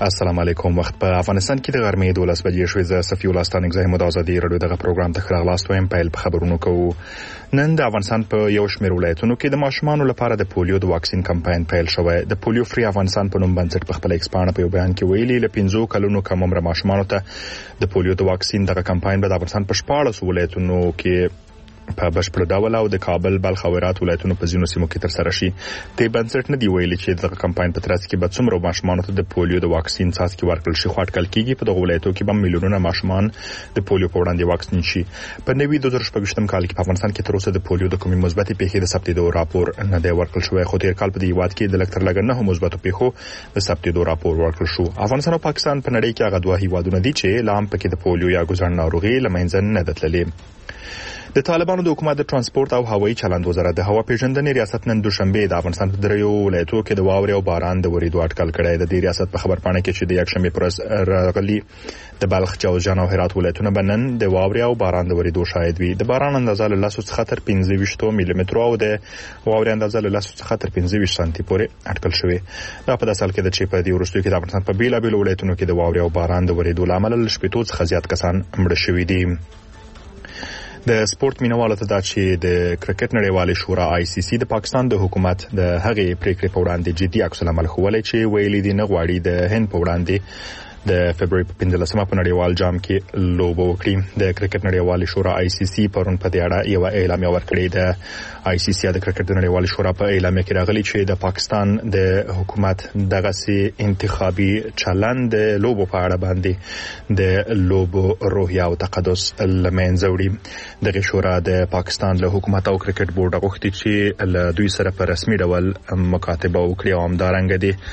السلام علیکم. وخت په افغانستان کې د غرمې 12 بجې شوې. زه صفي الله ستانک زحمت آزادي رادیو دغه پروګرام ته خلاص وایم. پیل په خبرونو کوو. نن د افغانستان په یو شمېر ولایتونو کې د ماشومانو لپاره د پولیو د واکسین کمپاین پیل شوی. د پولیو فری افغانستان په نوم بنسټ په خپل ایکس پاڼه په یو بیان کې ویلي ل 15 کلونو کم عمر ماشومانو ته د پولیو د واکسین دغه کمپاین به د افغانستان په 14 ولایتونو کې په بشپړ ډول او د کابل بلخ او هرات ولایتونو په ځینو سیمو کې تر سره شي. د بنسټ نه دی ویلي چې دغه کمپاین په ترڅ کې به څومره ماشومان ته د پولیو د واکسین څاڅکي ورکړل شي. خو اټکل کېږي په دغه ولایتونو کې به میلیونونه ماشومان د پولیو په وړاندې واکسین شي. په نوي 2024 کال کې په افغانستان کې تر اوسه د پولیو د کومې مثبتې پیښې د ثبتېدو راپور نه دی ورکړل شوی. خو تیر کال په دې هیواد کې د لکتر لګ نه مثبتو پیښو د ثبتېدو راپور ورکړل شو. افغانستان او پاکستان په نړۍ کې هغه دوه هیوادونه دي چې لام پکې د پولیو یا ګوزن ناروغي لمنځه نه دتللې. د طالبانو د حکومت د ترانسپورت او هوایي چلند وزارت د هوا پیژندنې ریاست نن دوشنبه د افغانستان په دریو ولایتونو کې د واورې او باران د وریدو اټکل کړی. د دې ریاست په خبرپاڼه کې چې د یکشنبه پر ورځ راغلي د بلخ جوزجان او هرات ولایتونه بنن د واورې او باران د وریدو شاهد وي. د باران اندازه له 10 څخه تر 15 ملي متر او د واورې اندازه له 10 څخه تر 15 سانتي پورې اټکل شوی. دا په داسې حال کې د چې په دې وروستیو کې د افغانستان په بیلابیل ولایتونو کې د واورې او باران د وریدو لامل ل شپږ څخه زیات کسان مړه شوي دي. د سپورت مینوالو ته دا چې د کرکټ نړیوالې شورا ICC د پاکستان د حکومت د هغې پریکړې په وړاندې جدي عکس العمل ښوولی چې ویلي دي نه غواړي د هند په وړاندې د فبرवरी په 15 په نړیوال جام کې لوبه وکړي. د کرکټ نړیوالې شورا ICC پرون په دې اړه یو اعلامیه ورکړې ده. ICC د کرکټ نړیوالې شورا په اعلامیه کې راغلي چې د پاکستان د حکومت دغه سي انتخابي چلند د لوبو په اړه باندې د لوبو روحیه او تقدس لمنځه وړي. دغه شورا د پاکستان له حکومت او کرکټ بورډ غوښتي چې له دوی سره په رسمي ډول مکاتبه وکړي او همدارنګه دي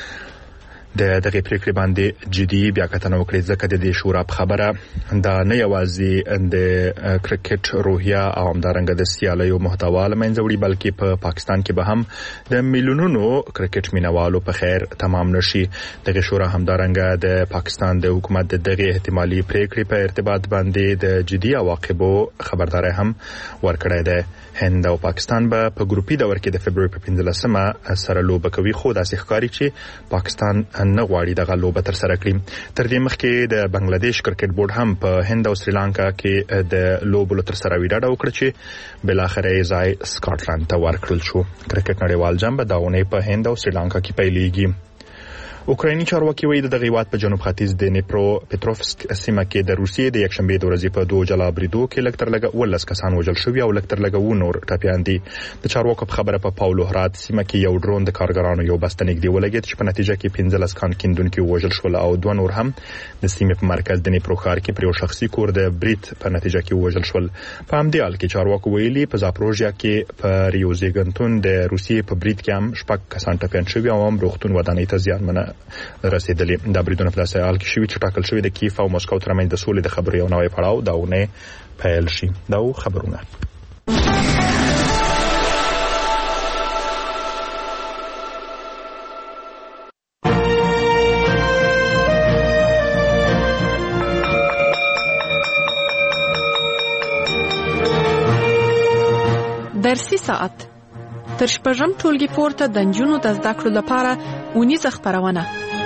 د دغه پریکړې باندې جدي بیا کتنه وکړي ځکه د دې شورا په خبره دا نه یوازې د کرکټ روحیه او همدارنګه د سیالیو محتوا لمنځه وړي بلکې په پاکستان کې به هم د میلیونونو کرکټ مینوالو په خیر تمام نشي. دغه شورا همدارنګه د پاکستان د حکومت د دغه احتمالي پریکړې په ارتباط باندې د جدي عواقبو خبرداري هم ورکړې ده. هند او پاکستان به په ګروپي دور کې د فبرवरी په 15 سره لوبه کوي. خو داسې ښکاري چې پاکستان نه غواړي دغه لوبه تر سره کړي. تر دې مخکې د بنگلاديش کرکټ بورډ هم په هند او سریلانکا کې د لوبو تر سره ویډاډه وکړه چې بل اخر یې ځای سکاټلند ته ورکړل شو. کرکټ نړیوال جام به داونه په هند او سریلانکا کې پیلېږي. اوکرایني چارواکي وایي د هیواد په جنوب ختیځ د نیپرو پټروفسک سیمه کې د روسیې د یکشنبه د ورځې په دوه جلا بریدو کې لکتر لګ 12 کسان وژل شوي او لکتر لګ و نور ټپيان دي. د چارواکو په خبره په پاولو هرات سیمه کې یو ډرون د کارګرانو یو بس ته نږدې ولګید چې په نتیجه کې 15 کان کیندونکو وژل شول او دوه نور هم د سیمې په مرکز د نیپرو ښار کې پر یو شخصي کور د برید په نتیجه کې وژل شول. په همدې حال کې چارواکو ویلي په زاپروژیا کې په ریو زیګنتون د روسیې په برید کې هم شپږ کسان ټپيان شوي او هم روغتون ودانۍ ته زیانمنه رسیدلي. د بریدونو په داسې حال کې شوي چې ټاکل شوی د کیف او مسکو ترمنځ د سولې د خبرو یو نوی پړاو داونه پیل شي. دا خبرونه درسي ساعت تر شپږم ټولګي پورته د نجونو د زده کړو لپاره اونیزه خپرونه.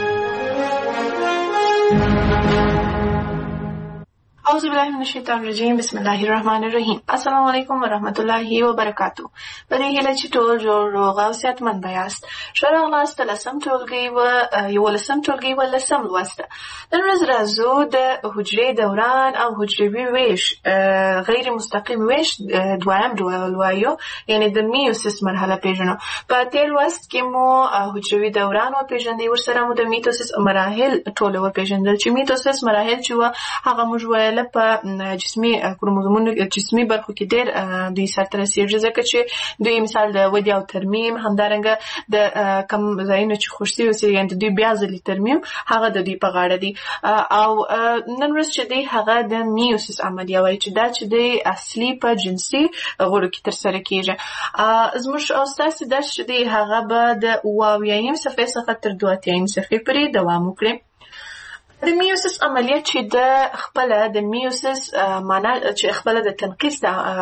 اعوذ بالله من الشیطان الرجیم. بسم الله الرحمن الرحیم. السلام علیکم ورحمت الله وبرکاتو. په دې هیله چې ټول جوړ روغ او صحتمند یاست. ښه راغلاست لسم ټولګي و یولسم ټولګي و لسم لوسته. نن ورځ راځو د حجرې دوران او حجروي ویش غیر مستقیم ویش دویم ډول وایو، یعنی د میوسیس مرحله پیژنو. په تیر لوست کې مو حجروي دوران و پیژندې، ورسره مو د میتوسیس مراحل ټول و پیژندل چې میتوسیس مراحل چې هغه موږ ویل په جسمي کروموزومونو جسمي برخو کې ډېر دوی سره رسیږي ځکه چې دوی مثال د ودې او ترمیم همدارنګه د کم ځایونو چې خوشتي اوسي یعنی دوی بیا ځلې ترمیم هغه د دوی په غاړه دي. او نن ورځ چې دی هغه د میوسیس عملیه وایي چې دا چې دی اصلي په جنسي غړو کې ترسره کیږي. زموږ او ستاسو درس چې دی هغه به د اوویایم صفحې څخه تر 2 صفحې پورې دوام وکړي. د میوسس عملیات چې د خپل د میوسس معنا چې خپل د تنقیس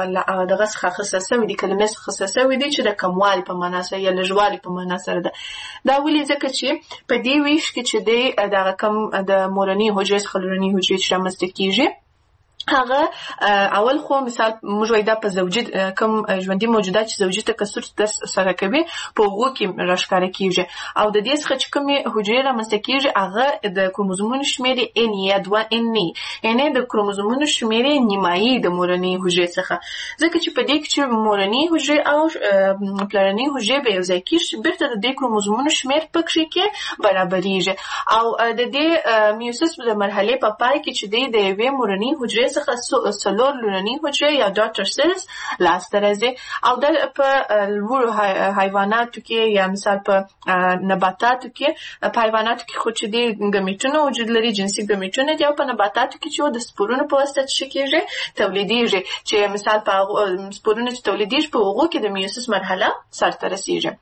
دغه څخه خصوصا وي د کلمې څخه خصوصا وي چې د کموال په معنا سره یا لږوالي په معنا سره ده. دا ولې ځکه چې په دې ویش کې چې د کم د مورني حجرې څخه لورني حجرې چې رامنځته کیږي هغه اول خو مثال موږ وایو دا په زوجي کوم ژوندۍ موجودات چې زوجي تکثر سره کوي په هغو کې راښکاره کیږي او د دې څخه چې کومې حجرې رامنځته کیږي هغه د کروموزومونو شمېر ان یا 2 یعنې د کروموزومونو شمېر نیمایي د مورنۍ حجرې څخه ځکه چې په دې کې چې مورنۍ حجرې او پلرنۍ حجرې به یو ځای کیږي بیرته د دې کروموزومونو شمېر پکې کې برابرېږي او د دې میوسس د مرحلې په پای کې چې د یوې مورنۍ حجرې څخه څلور لورنۍ حجرې یا ډاټر سیلز لاسته راځي او د په لوړو حیواناتو کې یا مثال په نباتاتو کې په حیواناتو کې خو چې د ګمیټونو وجود لري جنسي ګمیټونه دي او په نباتاتو کې چې د سپورونو په واسطه څه کېږي تولیدېږي چې مثال په سپورونو چې تولیدېږي په هغو کې د میوسس مرحله سرته رسېږي.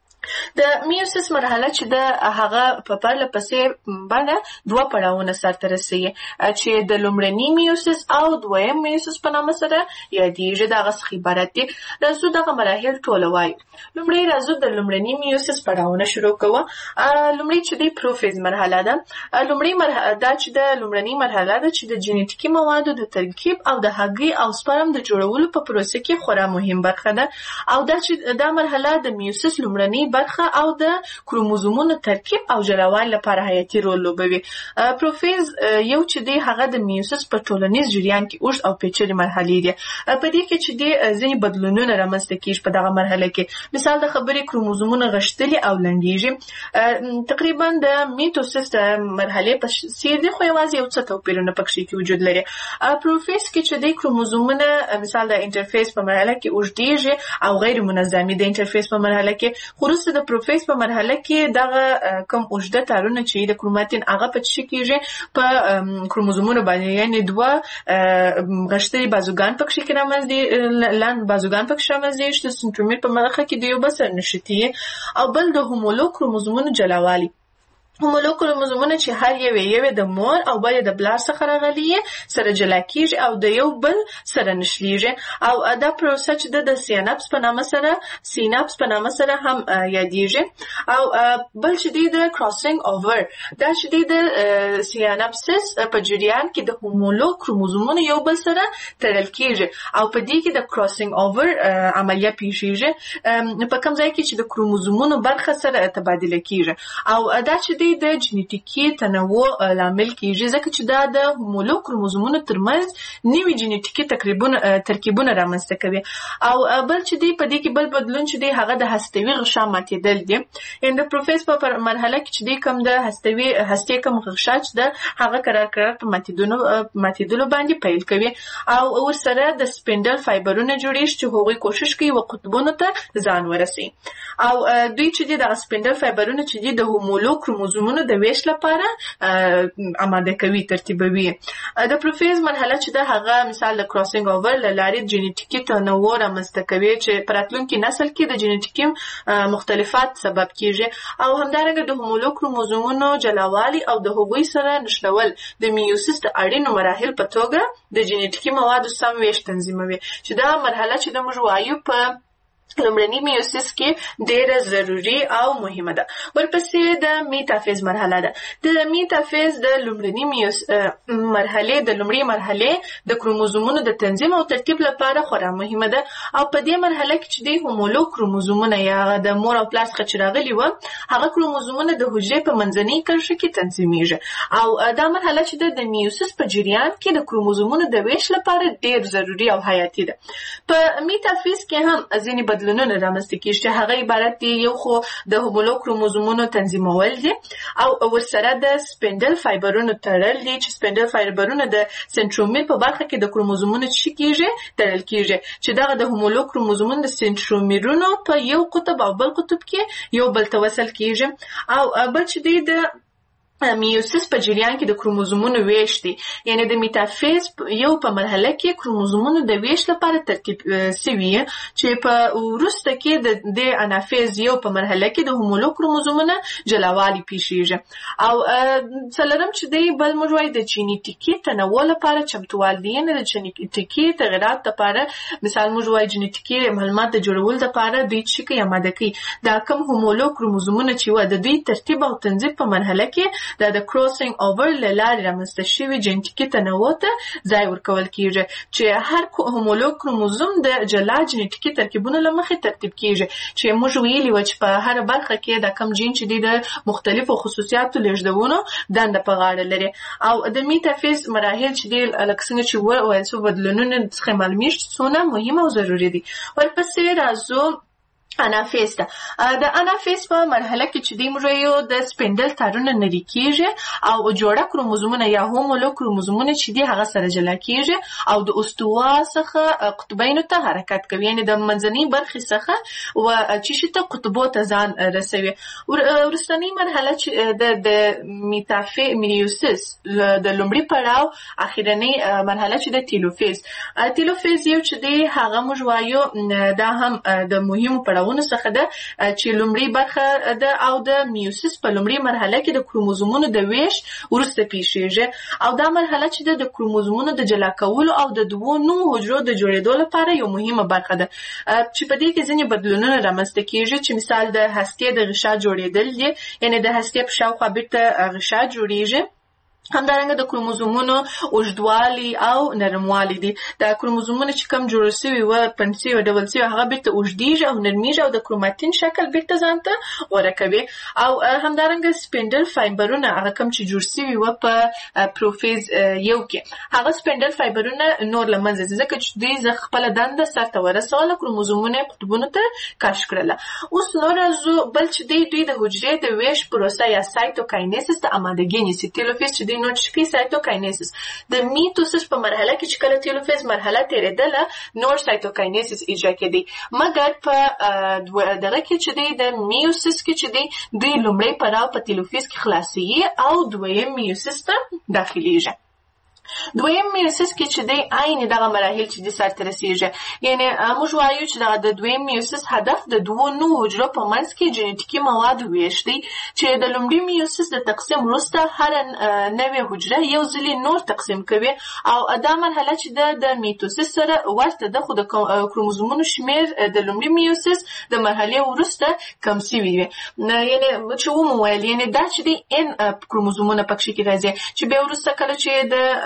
د میوسس مرحله چې د هغه په پرله پسې باندې دوه پړاوونه سرته رسوي چې د لومړني میوسس او دویم میوسس په نامه سره یادېږي. دغه څخه عبارت دي. راځو دغه مراحل ټوله وایو. لومړی راځو د لومړني میوسس پړاوونه شروع کوو. لومړی چې د پروفیز مرحله ده. لومړی مرحله دا چې د لومړني مرحله ده چې د جینیټیکي موادو د ترکیب او د هګۍ او سپرم د جوړولو په پروسه کې خورا مهم برخه ده او دا چې دا مرحله د میوسس لومړني برخه او د کروموزومونو ترکیب او جوړولو لپاره حیاتي رول لوبوي. پروفیز یو چې دی هغه د میوسس په ټولنیز جریان کې اوږد او پیچلې مرحلې دي. په دې کې چې د ځینې بدلونونه رامنځته کیږي په دغه مرحله کې مثال د خبرې کروموزومونه غښتلي او لنډیږي تقریبا د میټوسس د مرحلې په څیر دي خو یوازې یو څه توپیرونه پکې کې وجود لري. پروفیز کې چې د کروموزومونه مثال د انټرفیس په مرحله کې اوږدیږي او غیر منظمي د انټرفیس په مرحله کې خروج د پروفیز په مرحله کې دغه کوم اوږده تارونه چې د کروماتین هغه په څه کېږي په کروموزومونو باندې یعنې دوه غښتلي بازوګان پکې کې رامنځته لاند بازوګان پکې رامنځته چې د سنترومیر په مرحله کې د یو بل سره نښتي او بل د هومولوګ کروموزومونو جلاوالي. هومولوګ کروموزومونه چې هر یو د مور او بل د بلار څخه راغلي سره جلا کیږي او د یو بل سره نښلیږي او دا پروسه چې د سیناپس په نامه سره هم یادېږي او بل چې د کراسینګ اوور دا چې د سیناپسس په جریان کې د هومولوګ کروموزومونو یو بل سره تړل کیږي او په دې کې د کراسینګ اوور عملیه پیښیږي په کوم ځای کې چې د کروموزومونو برخه سره تبادله کیږي او دا چې د جینیټیکي تنوع لامل کیږي ځکه چې دا د هومولوګ کروموزومونو ترمنځ نوي جینیټیکي ترکیبونه رامنځته کوي او بل چې په دې کې بل بدلون چې هغه د هستوي غشا ماتېدل دي. د پروفیز په مرحله کې چې کوم د هستې کوم غشا چې هغه قرار په ماتېدلو باندې پیل کوي او ورسره د سپینډل فایبرونه جوړیږي چې هغوی کوشش کوي و قطبونو ته ځان ورسوي او دوی چې د سپینډل فایبرونه چې د هومولوګ کروموزومونو د ویش لپاره آماده کوي ترتیبوي. د پروفیز مرحله چې هغه مثال د کراسینګ اوور له لارې جینیټیکي تنوع رامنځته کوي چې په راتلونکي نسل کې د جینیټیکي مختلفات سبب کیږي او همدارنګه د هومولوګ کروموزومونو جلاوالي او د هغوی سره نښلول د میوسس د اړینو مراحل په توګه د جینیټیکي موادو سم ویش تنظیموي چې دا مرحله چې د موږ وایو په لومړني میوسس کې ډېره ضروري او مهمه ده. ورپسې د میټافیز مرحله ده. د میټافیز د لومړني لومړۍ مرحلې د کروموزومونو د تنظیم او ترتیب لپاره خورا مهمه ده او په دې مرحله کې چې د هومولوګ کروموزومونه یا د مور او پلار څخه چې راغلي وو هغه کروموزومونه د حجرې په منځنۍ کرښه کې تنظیمیږي او دا مرحله چې د میوسس په جریان کې د کروموزومونو د ویش لپاره ډېر ضروري او حیاتي ده. په میټافیز کې هم ځینې بدلونونه رامنځته کیږي چې هغه عبارت دي یو خو د هومولوګ کروموزومونو تنظیمول دي او ورسره د سپینډل فایبرونو تړل دي چې سپینډل فایبرونه د سنترومیر په برخه کې د کروموزومونو تړل کیږي چې دغه د هومولوګ کروموزومونو د سنترومیرونو په یو قطب او بل قطب کې یو بل ته وصل کیږي او بل چې د میوسیس په جریان کې د کروموزومونو ویش دی. یعنی د میټافیز یو په مرحله کې کروموزومونو د ویش لپاره ترتیب سوي چې په وروسته کې د انافیز یو په مرحله کې د هومولو کروموزومونو جلاوالي پیښیږي. او څلورم چې دی بل موږ وایو د جینیټیکي تنوع لپاره چمتووال دی. یعنی د جینیټیکي تغیرات لپاره مثال موږ وایو جینیټیکي معلومات د جوړولو لپاره دوی چې کوي اماده کوي دا کوم هومولو کروموزومونه چې و د دوی ترتیب او تنظیم په مرحله کې د کروسینګ اوور لارې رامنځته شوي جینټیکي تنوع ته ځای ورکول کیږي چې هر هومولو کروموزوم د جلا جینټیکي ترکیبونو له مخې ترتیب کیږي چې موږ ویلي و چې په هر برخه کې د کم جین چې د مختلفو خصوصیاتو لیږدونو دنده په غاړه لري. او د میټافیز مراحل چې دی لکه څنګه چې ویل شو بدلونونه څخه معلومیږي څونه مهم او ضروري دي. ورپسې راځو انافیز ته. د انافیز په مرحله کې چې دی موږ یو د سپینډل تارونه نری کیږي او جوړه کروموزومونه یا هومولو کروموزومونه چې دی هغه سره جلا کیږي او د استوا څخه قطبینو ته حرکت کوي. یعنی د منځنۍ برخې څخه و چې ته قطبو ته ځان رسوي. ورستنی مرحله چې د میوسیس د لومړي پړاو اخیرنی مرحله چې د تیلوفیز یو چې دی هغه موږ وایو دا هم د مهمو پړاو څخه ده چې لومړی برخه ده او د میوسیس په لومړی مرحله کې د کروموزومونو د ویش وروسته پیښیږي او دا مرحله چې د کروموزومونو د جلا کولو او د دوو نوو حجرو د جوړېدو لپاره یو مهمه برخه ده چې په دې کې ځینې بدلونونه رامنځته کیږي چې مثال د هستې د غشا جوړېدل دي. یعنی د هستې په شاوخوا بیرته غشا جوړیږي. همدارنګه د کروموزومونو اوږدوالی او نرموالی دي. د کروموزومونو چې کم جوړ شوي و پنسي او ډبل سي هغه بیرته اوږدیږي او نرمیږي او د کروماتین شکل بیرته ځان ته غوره کوي. او همدارنګه سپینډل فایبرونه هغه کم چې جوړ شوي و په پروفیز یو کې هغه سپینډل فایبرونه نور له منځه ځي ځکه چې دوی خپله دنده سرته ورسوله کروموزومونه قطبونو ته کش کړله. اوس نور راځو بل چې دوی د حجرې د ویش پروسه یا سایتوکاینیسس ته امادګي نیسي. تیلوفیز چې نو چې سایتوکاینیسس د میټوسس په مرحله کې چې کله تیلوفیز مرحله تیرېدله نور سایتوکاینیسس اجرا کېدی مګر په دغه کې چې دی د میوسیس کې چې دی دوی لومړی پړاو په تیلوفیز کې خلاصي او دویم میوسیس ته داخليږي. دویم میوسیس کې چې دی عین دغه مراحل چې د سرته رسیږي. یعنی موږ وایو چې د دویم میوسیس هدف د دوو نوو حجرو په منځ کې جینیټیکي مواد ویش دی چې د لومړي میوسیس د تقسیم وروسته هر نوې حجره یو ځلې نور تقسیم کوي او دا مرحله چې د میټوسیس سره ورته ده خو د کروموزومونو شمیر د لومړي میوسیس د مرحلې وروسته کم شوی وي. یعنی چې ومویل یعنی دا چې دی ان کروموزومونه پکې کې راځي چې به وروسته کله چې د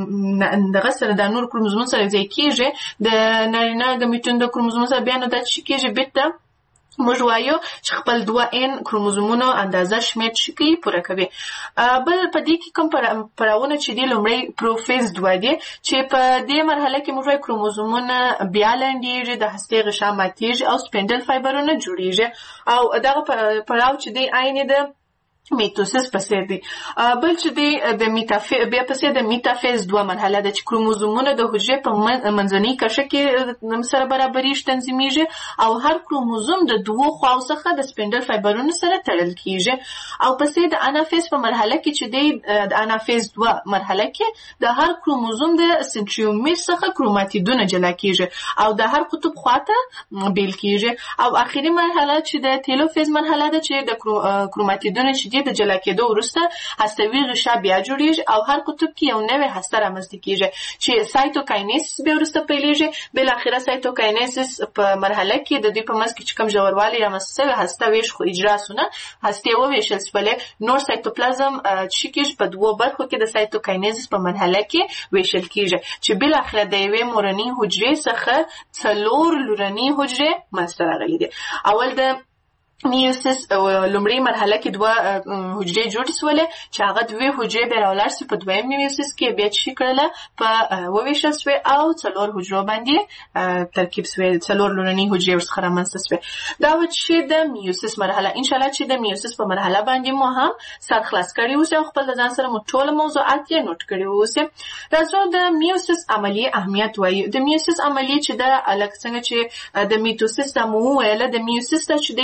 دغه سره د نور کروموزومونو سره ځای کیږي د نارینه ګمیټون د کروموزوم سره بیا نو دا چې کیږي بیرته موږ وایو چې خپل 2n کروموزومونو اندازه شمیر شي پوره کوي. بل په دې کې کوم پړاوونه چې دی لومړی پروفیز 2 دی چې په دې مرحله کې موږ وایو کروموزومونه بیا لاندېږي د هستې غشا ماتېږي او سپینډل فایبرونه جوړیږي او دغه پړاو چې دی عین د میټوسیس پسې دی. بل چې دی د میټافیز بیا پسې د میټافیز 2 مرحله ده چې کروموزومونه د حجرې په منځنۍ کرښه کې سره برابرېږي تنظیمیږي او هر کروموزوم د دوو خواو څخه د سپینډل فایبرونو سره تړل کیږي. او پسې د انافیز په مرحله کې چې دی د انافیز 2 مرحله کې د هر کروموزوم د سنټریومیر څخه کروماتیدونه جلا کیږي او د هر قطب خواته بیل کیږي. او اخیری مرحله چې د تیلوفیز مرحله ده چې د کروماتیدونه چې د جلا کېدو وروسته هستوي غشا بیا جوړیږي او هر قطب کې یو نوې هسته رامنځته کیږي چې سایتوکاینیسس بیا وروسته پیلېږي. بل اخره سایتوکاینیسس په مرحله کې د دوی په منځ کې چې کوم ژوروالی رامنځته شوی هسته ویش خو اجرا سونه هستې وویشل شولې نور سایتوپلازم چې کېږي په دوو برخو کې د سایتوکاینیسس په مرحله کې ویشل کیږي چې بل اخره د یوې مورنۍ حجرې څخه 4 لورنۍ حجرې منځته راغلي دي. اول د میوسیس لومړی مرحله کې 2 حجرې جوړې شولې چې هغه 2 حجرې بیا راولاړ شي په دویم میوسیس کې بیا چې کړله په وویشل شوې او 4 حجرو باندې ترکیب شوې 4 لورنۍ حجرې ورڅخه رامنځته شوې. دا و چې د میوسیس مرحله ان شاء الله چې د میوسیس په مرحله باندې مو هم سر خلاص کړی اوسه او خپل ځان سره مو ټول موضوعات یې نوٹ کړی اوسه. راځو د میوسیس عملیه اهمیت وایي. د میوسیس عملیه چې د الګ څنګه چې د میټوسیس مو ویل د میوسیس چې د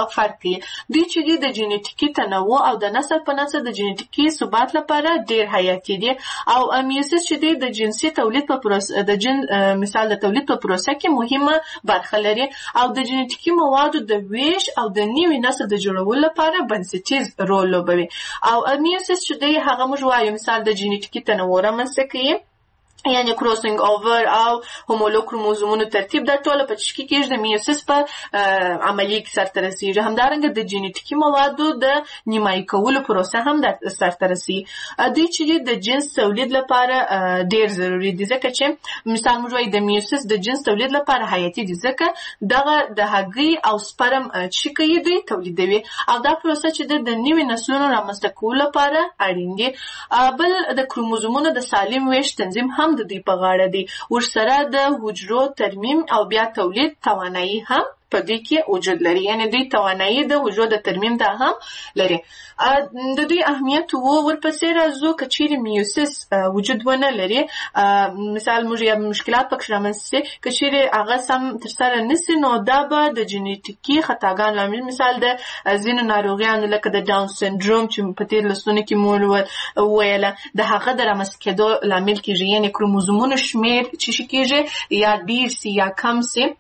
فرق کوي. دوی چې د جینټیکي تنوع او د نسل په نسل د جینټیکي ثبات لپاره ډیر حیاتي دي او میوسیس چې د جنسي تولید په پروسه مثال د تولید په پروسه کې مهمه برخه لري او د جینټیکي موادو د ویش او د نوي نسل د جوړولو لپاره بنسټیز رول لوبوي. او میوسیس چې دی هغه موږ وایو مثال د جینټیکي تنوع رامنځته کوي، یعنی کروسینګ اوور او هومولوګ کروموزومونو ترتیب دا ټول په چشکی کې د میوسیس په عملیه کې سرته رسیږي. همدارنګه د جینټیکي موادو د نیمایي کولو پروسه هم د سرته رسیږي. دوی چې د جنس تولید لپاره ډیر ضروری دي ځکه چې مثال موږ وایو د میوسیس د جنس تولید لپاره حیاتي دي ځکه دغه د هګۍ او سپرم چې کوي دوی تولیدوي او دا پروسه چې د نوي نسلونو رامنځته کولو لپاره اړین دي. بل د کروموزومونو د سالم ویش تنظیم هم د دوی په غاړه دی. ورسره د حجرو ترمیم او بیا تولید توانایي هم په دې کې وجود لري، یعنی دوی توانایي د حجرو د ترمیم دا هم لري. د دوی اهمیت ورپسې راځو که چیرې میوسیس وجود ونه لري، مثال موږ یا مشکلات پکې رامنځته شي که چیرې هغه سم ترسره نشي نو دا به د جینټیکي خطاګانو لامل مثال د ځینو ناروغیانو لکه د ډاون سنډروم چې په تیر لسونو کې مور ویله د هغه د رامنځته کېدو لامل کېږي، یعنی کروموزومونو شمیر چې کېږي یا ډیر سي یا کم سي.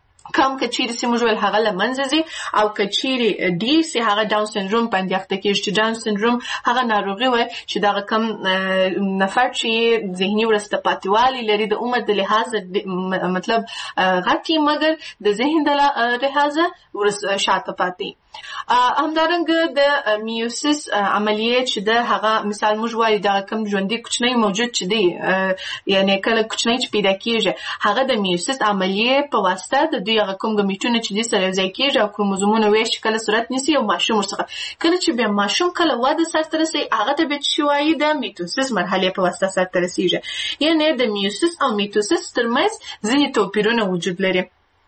کم که چیرې سي موږ ویل هغه له منځه ځي او که چیرې ډیر سي هغه ډاون سنډروم باندې اخته کېږي چې ډاون سنډروم هغه ناروغي وایي چې دغه کم نفر چې ذهني وروسته پاتې لري د عمر د لحاظه مطلب غټي مګر د ذهن د لحاظه ورسته شاته پاتې. همدارنګه د میوسیس عملیه چې د هغه مثال موږ وایو دغه کم ژوندي کوچنی موجود چې دی یعنی کله کوچنی چې پیدا کېږي هغه د میوسیس عملیه په واسطه د دوی هغه کوم ګمیټونه چې دي سره یوځای کېږي او کروموزومونه ویش کله صورت نیسي او ماشوم ورڅخه کله چې بیا ماشوم کله واده سرته رسي هغه ته به چې وایي د میټوسیس مرحلې په واسطه سرته رسیږي. یعنی د میوسیس او میټوسیس ترمنځ ځینې توپیرونه وجود لري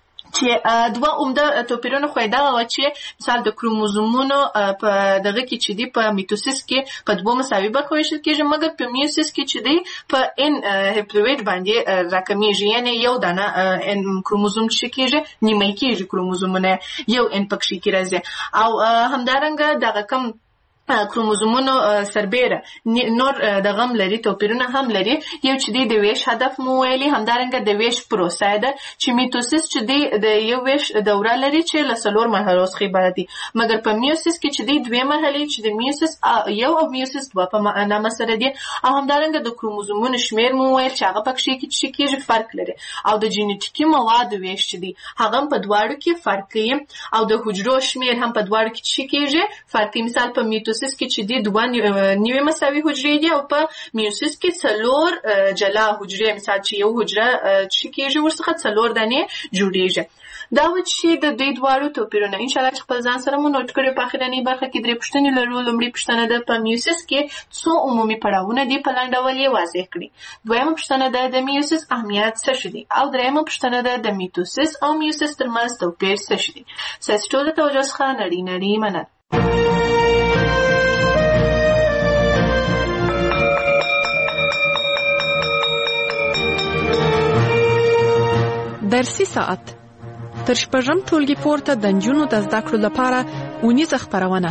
چې دوه عمده توپیرونه خو دا و چې مثال د کروموزومونو په دغه کې چې دی په میټوسیس کې په دوه مساوي برخو ویشل کېږي مګر په میوسیس کې چې دی په ان هپلوئید باندې راکمیږي، یعنی یو دانه ان کروموزوم چې کېږي نیمه کېږي کروموزومونه یو ان پکې کې راځي او همدارنګه دغه کم کروموزومونو سربیره نور د غم لري توپیرونه هم لري. یو چې دی د ویش هدف مو ویلي، همدارنګه د ویش پروسه ده چې میټوسیس چې دی د یو ویش دوره لري چې له څلور مرحلو څخه عبارت دي مګر په میوسیس کې چې دی دوه مرحلې چې د میوسیس یو او میوسیس دوه په نامه سره دي او همدارنګه د کروموزومونو شمیر مو ویل چې هغه پکې کې کېږي فرق لري او د جینټیکي موادو ویش چې دی هغه په دواړو کې فرق کوي او د حجرو شمیر هم په دواړو کې کېږي فرق کوي. مثال په میټوسیس کې چې دی دوه نیوي مساوي حجرې دي او په میوسیس کې څلور جلا حجرې مثال چې یو حجره چې کېږي ورڅخه څلور دانې جوړېږي. دا و چې د دوی دواړو توپیرونه ان شاء الله خپل ځان سره مو نوٹ کړئ. په اخرنۍ برخه کې درې پوښتنې لرو. لومړی پوښتنه ده په میوسیس کې څو عمومي پړاوونه دي په لاندې ډول یې واضح کړئ. دویمه پوښتنه ده د میوسیس اهمیت څه شی دی او دریمه پوښتنه ده د میټوسیس او میوسیس ترمنځ توپیر څه شی دی. ستاسو ټول د توجه څخه نړۍ مننه. درسي ساعت تر شپږم ټولګي پورته د نجونو د زده کړو لپاره اونیزه خپرونه.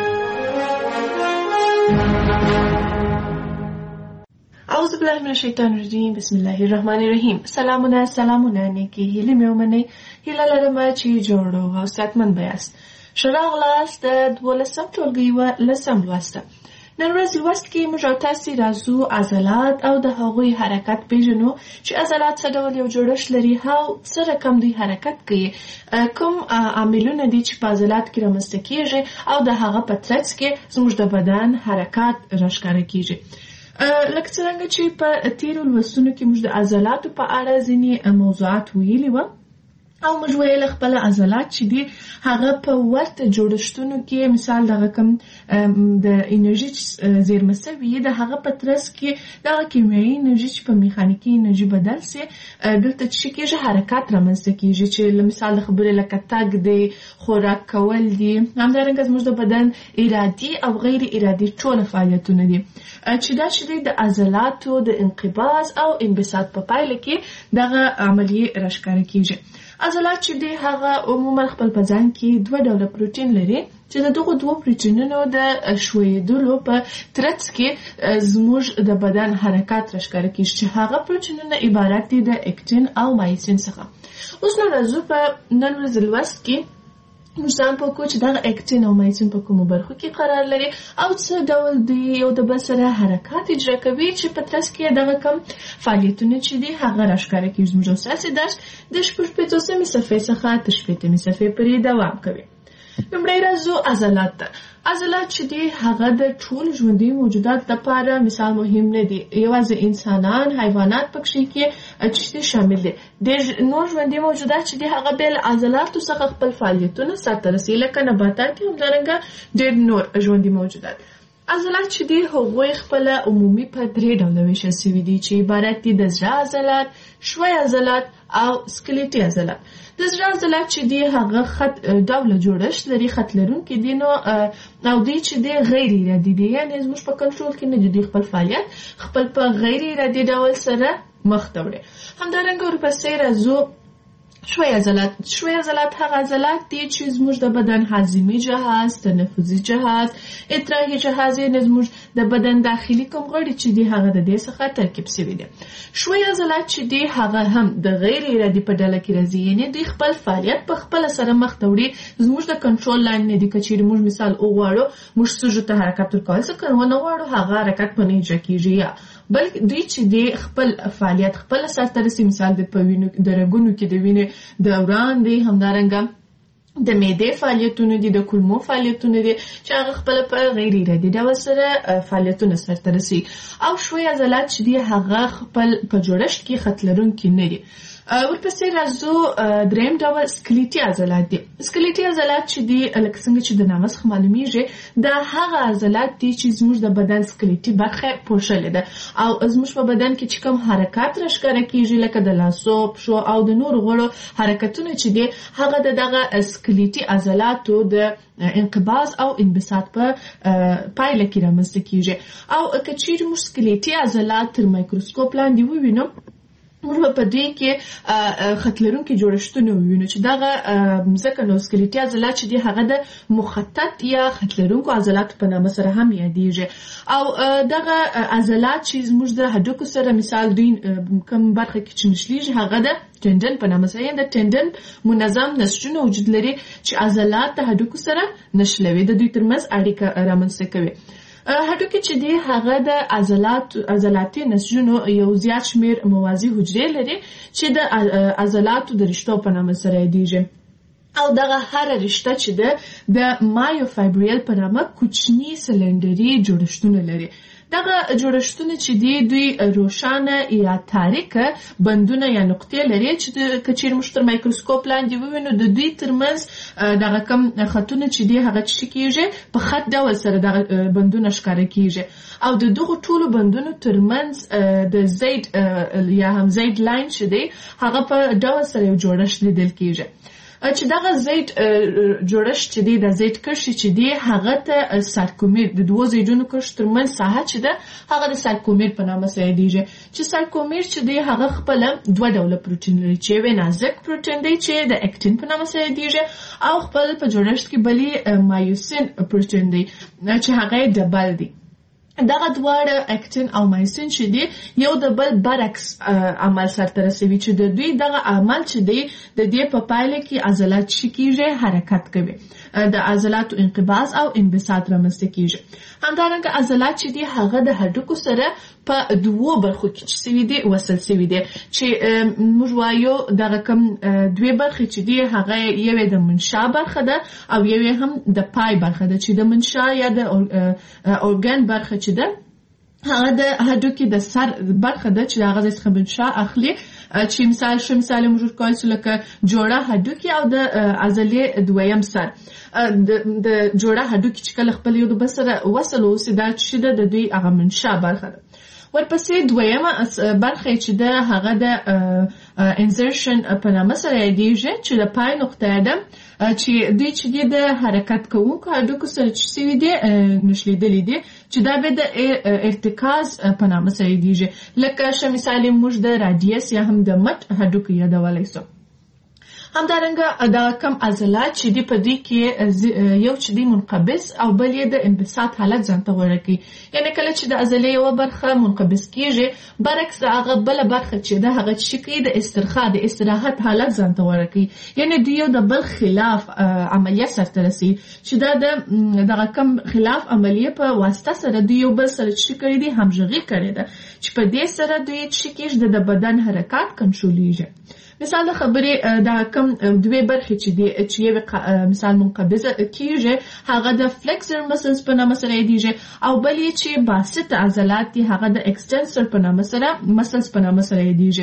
اعوذ بالله من الشیطان الرجیم بسم الله الرحمن الرحیم. سلامونه نیکی هیله مې ومنئ. هیله لرم چې جوړ او صحتمند بیاست. ښه راغلاست د 12 ټولګي لسم لوست. نن ورځ لوست کې موږ تاسو راځو عضلات او د هغوی حرکت پیژنو چې عضلات څه ډول یو جوړښت لري او څه رقم دوی حرکت کوي، کوم عاملونه دي چې په عضلات کې رامنځته کېږي او د هغه په ترڅ کې زموږ د بدن حرکات راښکاره کېږي. لکه څنګه چې په تیرو لوستونو کې موږ د عضلاتو په اړه ځینې موضوعات ویلي وو او موږ ویل خپل عضلات چې دي هغه په ورته جوړښتونو کې مثال دغه کوم د انرژي زیرمه شوی د هغه په ترڅ کې دغه کیمیاوي انرژي چې په میخانیکي انرژي بدل سي دلته چې کېږي حرکت رامنځته کېږي چې مثال خبره لکه تګ دی، خوراک کول دي، همدارنګه زموږ د بدن ارادي او غیر ارادي ټول فعالیتونه دي چې دا چې د عضلاتو د انقباض او انبساط په پایله کې دغه عملیه راښکاره کېږي. عضلات چې دی هغه عموما خپل په ځان کې 2 ډوله پروتین لري چې د دغه 2 پروتینونو د ښویېدلو په ترڅ کې زموږ د بدن حرکات راښکاره کیږي چې هغه پروتینونه عبارت دي د اکټین او مایسین څخه. اوس نو راځو په نن ورځ لوست کې موږ ځان پوهکو چې دغه اکټین او مایسین په کومو برخو کې قرار لري او څه ډول دوی یو د بل سره حرکات اجرا کوي چې په ترڅ کې دغه کم فعالیتونه چې دي هغه راښکاره کیږي. زموږ ستاسې درس د 45 صفحې څخه تر 60 صفحې پورې دوام کوي. لومړی راځو عضلات ته. عضلات چې دي هغه د ټول ژوندي موجودات لپاره مثال مهم نه دي، یوازې انسانان، حیوانات پکې کې چې شامل دي. د نور ژوندي موجودات چې دي هغه بل عضلاتو څخه خپل فعالیتونه سرته رسوي، لکه نباتات هم همدارنګه ډېر نور ژوندي موجودات. عضلات چې دي هغوی خپل عمومي په 3 ډوله ویشل شوي دي چې عبارت دي د زړه عضلات، ښوی عضلات او سکلیټي عضلات. د زړه عضلات چې دي هغه خط ډوله جوړښت لري، خط لرونکي دي نو او دوی چې دي غیر ارادي دي، یعنې زموږ په کنټرول کې نه دي. دوی خپل فعالیت خپل په غیر ارادي ډول سره مخ ته وړي. همدارنګه ورپسې راځو ښوی عضلات. ښوی عضلات هغه عضلات دي چې زموږ د بدن هاضمي جهاز، تنفسي جهاز، ادراکي جهاز، یعنې زموږ د بدن داخلي کوم غړي چې دي هغه د دې څخه ترکیب شوي دي. ښوی عضلات چې دي هغه هم د غیر ارادي په ډله کې راځي، یعنې دوی خپل فعالیت په خپل سره مخ ته وړي، زموږ د کنټرول لاندې نه دي. که چیرې موږ مثال وغواړو موږ سږو ته حرکت ورکول، څه که ونه غواړو هغه حرکت په نه اجرا کیږي، یا بلکې دوی چې دي خپل فعالیت خپل سرته رسوي. مثال د په وینو د رګونو کې د وینې دوران دی، همدارنګه د معدې فعالیتونه دي، د کولمو فعالیتونه دي چې هغه خپل په غیر ارادي ډول سره فعالیتونه سرته رسوي. او ښوی عضلات چې دي هغه خپل په جوړښت کې خط لرونکي نه دي. ورپسې راځو دریم ډول سکلیټي عضلات دي. سکلیټي عضلات چې دي لکه څنګه چې د نامه څخه معلومیږي دا هغه عضلات دي چې زموږ د بدن سکلیټي برخه پوښلې ده او زموږ په بدن کې چې کوم حرکات راښکاره کیږي لکه د لاسو، پښو او د نورو غړو حرکتونه چې دي هغه د دغه سکلیټي عضلاتو د انقباض او انبساط په پایله کې رامنځته کیږي. او که چیرې موږ سکلیټي عضلات تر مایکروسکوپ لاندې ووینو موږ په دې کې خط لرونکي جوړښتونه ووینو چې دغه ځکه نو سکلیټي عضلات چې دي هغه د مخطط یا خط لرونکو عضلاتو په نامه سره هم یادیږي. او دغه عضلات چې زموږ د هډوکو سره مثال دوی کوم برخه کې چې نښلېږي هغه د ټندن په نامه سره، د ټندن منظم نسجونه وجود لري چې عضلات د هډوکو سره نښلوي، د دوی ترمنځ اړیکه رامنځته کوي. هډوکي چې دی هغه د عضلاتي نسجونو یو زیات شمیر موازي حجرې لري چې د عضلاتو د رشتو په نامه سره یادیږي. او دغه هر رشته چې ده د مایوفایبریل په نامه کوچني سلندري جوړښتونه لري. دغه جوړښتونه چې دی دوی روښانه یا تاریکه بندونه یا نقطې لري چې که چیرې موږ تر مایکروسکوپ لاندې ووینو د دوی ترمنځ دغه کم خطونه چې دی هغه څه کیږي په خط ډول سره دغه بندونه ښکاره کیږي. او د دغه ټولو بندونو ترمنځ د زید یا هم زید لاین چې دی هغه په ډول سره یو جوړښت لیدل کیږي چې دغه زید جوړښت چې دی د زید کرښې چې دی هغه ته سارکومیر د دوو زیدونو کرښو ترمنځ ساحه چې ده هغه د سارکومیر په نامه سره یادیږي. چې سارکومیر چې دی هغه خپله 2 ډوله پروتین لري چې یو نازک پروتین دی چې د اکټین په نامه سره یادیږي او خپل په جوړښت کې بلې مایوسین پروتین دی چې هغه ډبل دی. دغه دواړه اکټین او مایسین چې دی یو د بل برعکس عمل سرته رسوي چې د دوی دغه عمل چې دی د دې په پایله کې عضلات چې کیږي حرکت کوي، د عضلاتو انقباض او انبساط رامنځته کیږي. همدارنګه عضلات چې دی هغه د هډوکو سره په 2 برخو کې چې سوي دي وصل سوي دي چې موږ وایو دغه کوم 2 برخې چې دی هغه یوې د منشا برخه ده او یوې هم د پای برخه ده چې د منشا یا د اورګان برخه چې ده هغه د هډوکي د سر برخه ده چې هغه څخه منشا اخلي چې مثال موږ کولی لکه جوړه هډوکي او د عضلې دویم سر. د جوړه هډوکي چې کله خپل یو د بل سره وصل اوسي دا چې د دوی هغه منشا برخه ده. ورپسې دویمه برخه چې ده هغه د انزرشن په نامه سره یادیږي چې د پای نقطه ده چې دوی چې د حرکت کوونکو هډوکو سره چې سوي دي نښلېدلي دي چې دا به د ارتکاز په نامه سره یادیږي لکه مثال موږ د رادیس یا هم د مټ هډوکو یادولی سو. همدارنګه دا کم عضلات چې دی په دې کې یو چې دی منقبض او بل یې د انبساط حالت ځان ته غوره کوي. یعنی کله چې د عضلې یو برخه منقبض کیږي برعکس هغه بل برخه چې ده هغه چې کوي د استرخاء د استراحت حالت ځان ته غوره کوي. یعنی دی یو د بل خلاف عملیه سرته رسي چې دا دغه کم خلاف عملیه په واسطه سره دی یو بل سره چې کوي دی همغږي کړي ده چې په دې سره دوی چې کېږي د بدن حرکات کنټرولېږي. مثال د خبرې دا کم دوه برخې چې دی چې یو مثال منقبضه کیږي هغه د فلکسر مسلز په نامه سره یادېږي او بل یې چې باسط عضلات دي هغه د اکستنسر په نامه سره مسلز په نامه سره یادېږي.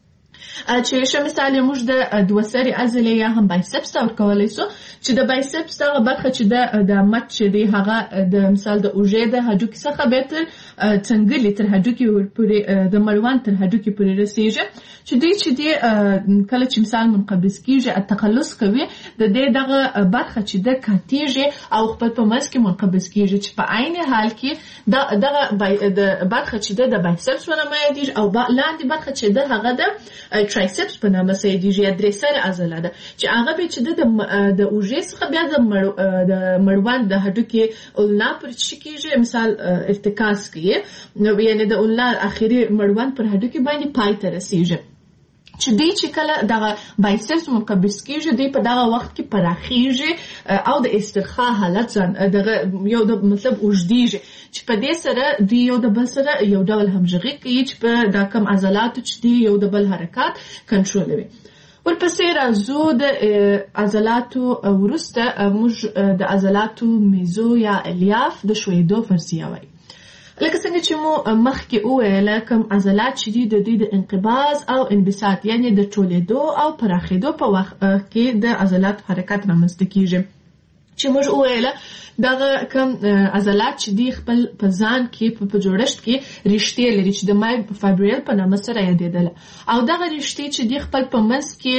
چې شه مثال موږ د دوه سری عضلې یا هم بایسپس ورکولای شو چې د بایسپس دغه برخه چې د مټ چې دی هغه د مثال د اوږې د هډوکي څخه به تر څنګلې تر هډوکي پورې د مړوند تر هډوکي پورې رسیږي چې دی کله چې مثال منقبض کیږي تقلص کوي د دې دغه برخه چې د کاتیږي او خپل په منځ کې منقبض کیږي چې په عین حال کې دغه د برخه چې د بایسپس په نامه یادېږي او لاندې برخه چې د هغه د ترایسپس په نامه سره یادېږي یا درې سره عضله ده چې هغه به چې د اوږې څخه بیا د مړوند د هډوکي اولنا پر چې کېږي مثال ارتکاز کوي نو یعنی د اولنا اخري مړوند پر هډوکي باندې پای ته رسیږي چې دی چې کله دغه بایسپس منقبض کېږي دی په دغه وخت کې پراخیږي او د استرخاء حالت ځان دغه یو د مطلب اوږدیږي چې په دې سره دی یو د بل سره یو ډول همغږي کوي چې په دا کم عضلاتو چې دی یو د بل حرکات کنټرولوي. ورپسې راځو د عضلاتو وروسته موږ د عضلاتو میزو یا الیاف د ښویېدو فرضیه وایي. لکه څنګه چې مو مخکې وویل کوم عضلات چې دي د دوی د انقباض او انبساط یعنی د ټولېدو او پراخېدو په وخت کې د عضلاتو حرکت رامنځته کیږي چې موږ وویل دغه کوم عضلات چې دی خپل په ځان کې په جوړښت کې رشتې لري چې د مایوفایبریل په نامه سره یادېدله او دغه رشتې چې دی خپل په منځ کې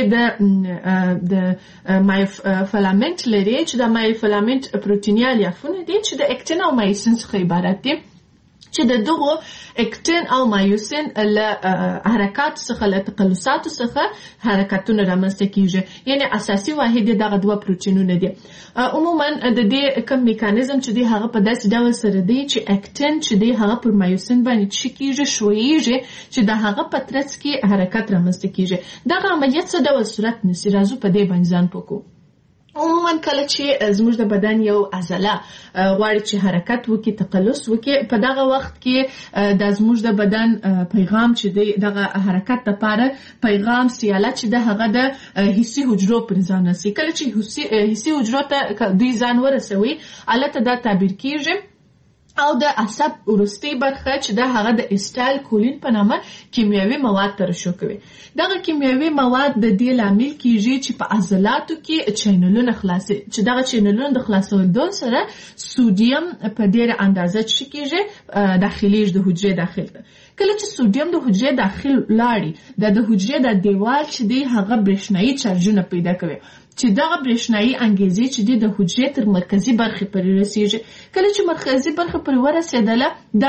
د مایوفیلامنت لري چې د مایوفیلامنت پروتیني الیافونه دي چې د اکتین او مایوسین څخه عبارت دي چې د دغو اکتین او مایوسین له حرکات څخه له تقلصاتو څخه حرکتونه رامنځته کیږي یعنی اساسي واحد دغه دوه پروتینونه دي. عموما د دې کوم میکانیزم چې دی هغه په داسې ډول سره دی چې اکتین چې دی هغه پر مایوسین باندې چې کیږي ښویېږي چې د هغه په ترڅ کې حرکت رامنځته کیږي. دغه عملیات څه ډول صورت نیسي راځو په دې باندې ځان پوکو. عموما کله چې زموږ د بدن یو عضله غواړي چې حرکت وکړي تقلص وکړي په دغه وخت کې د زموږ د بدن پیغام چې دغه حرکت لپاره پیغام سیاله چې د هغه د حسي حجرو پر ځان رسي. کله چې حسي حجرو ته دوی ځان ورسوي البته دا تعبیر کیږي او د عصب وروستۍ برخه چې د هغه د اسټایل کولین په نامه کیمیاوي مواد ترشح کوي. دغه کیمیاوي مواد د دې لامل کیږي چې په عضلاتو کې چینلونه خلاصي چې دغه چینلونه د خلاصولو سره سودیم په ډیره اندازه چې کیږي داخلي د حجرې داخل ته. کله چې سودیم د حجرې داخل لاړي د حجرې د دیوال چې دی هغه برېښنايي چارجونه پیدا کوي چې دغه برېښنايي انګیزې چې د حجرې تر مرکزي برخې پورې رسیږي. کله چې مرکزي برخه پورې ورسېدله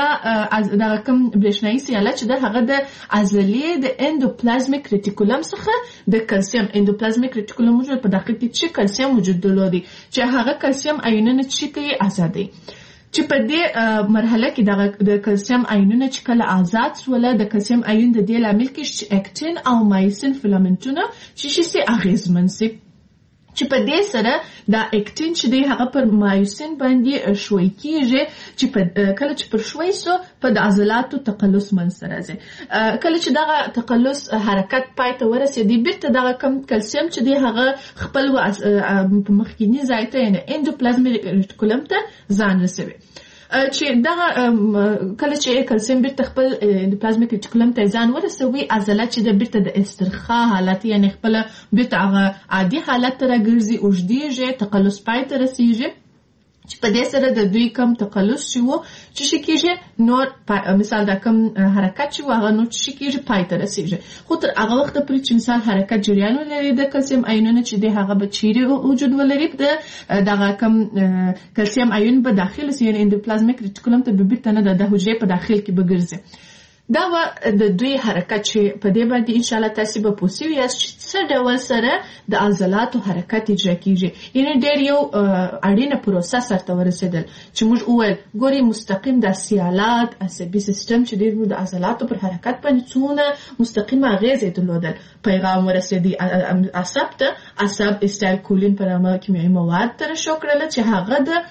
دا کوم برېښنايي سیاله چې د هغه د عضلې د اندوپلازمیک ریټیکولم څخه د کلسیم اندوپلازمیک ریټیکولم موجود په داخل کې چې کلسیم وجود درلودي چې هغه کلسیم آیونونه چې کوي آزادي چې په دې مرحله کې د کلسیم آیونونه چې کله آزاد شول د کلسیم آیون د دې لامل کې چې اکتین او مایوسین فیلامنټونه چې اغیزمن سي چې په دې سره دا اکتین چې دی هغه پر مایوسین باندې ښوی کیږي چې کله چې پر ښوی سو په د عضلاتو تقلص منځته راځي. کله چې دغه تقلص حرکت پای ته ورسېدي بیرته دغه کم کلسیم چې دی هغه خپل په مخکینی ځای ته یعنی اندوپلازمیک ریټیکولم ته ځان رسوي چې دغه کله چې کلسیم بیرته خپل اندوپلازمیک ریټیکولم ته ځان ورسوي عضله چې د بیرته د استرخاء حالت یعنی خپل بیرته هغه عادي حالت ته راګرځي اوږدیږي تقلص پای ته رسیږي چې په دې سره د دوی کم تقلص شي وو چې کېږي نور مثال دا کم حرکت شي هغه نور چې کېږي پای ته رسیږي خو تر هغه وخت پورې چې مثال حرکت جریان ولري د کلسیم آیونونه چې د هغه به چیرې وجود ولري دغه کم کلسیم آیون به داخل شي یعنی اندوپلازمیک ریټیکولم ته به بیرته نه د حجرې په داخل کې به ګرځي. دا د دوی حرکت چې په دې باندې ان شاء الله تاسو به پوښتنه یاست چې څه ډول سره د عضلاتو حرکت اجرا کیږي. یعنی ډېر یو اړینه پروسه سره ورسېدل چې موږ وویل ګوري مستقیم د سیالات عصبي سیستم چې ډېر د عضلاتو پر حرکت باندې څونه مستقیم اغیزه درلودل. پیغام ورسېدي عصب ته، عصب استایلکولین په نامه کیمیاوي مواد ترشح کړل چې هغه د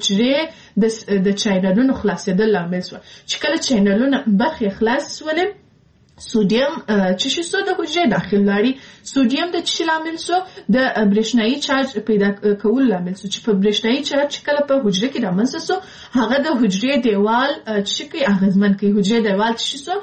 حجرې د چینلونو خلاصېدل لامل شو. چې کله چینلونه برخې خلاص شولې سودیم چې شو د حجرې داخل لاري، سودیم د چی لامل شو د برېښنايي چارج پیدا کول لامل شو چې په برېښنايي چارج کله په حجره کې رامنځته شو هغه د حجرې دیوال چې کې اغیزمن کوي. حجرې دیوال چې شو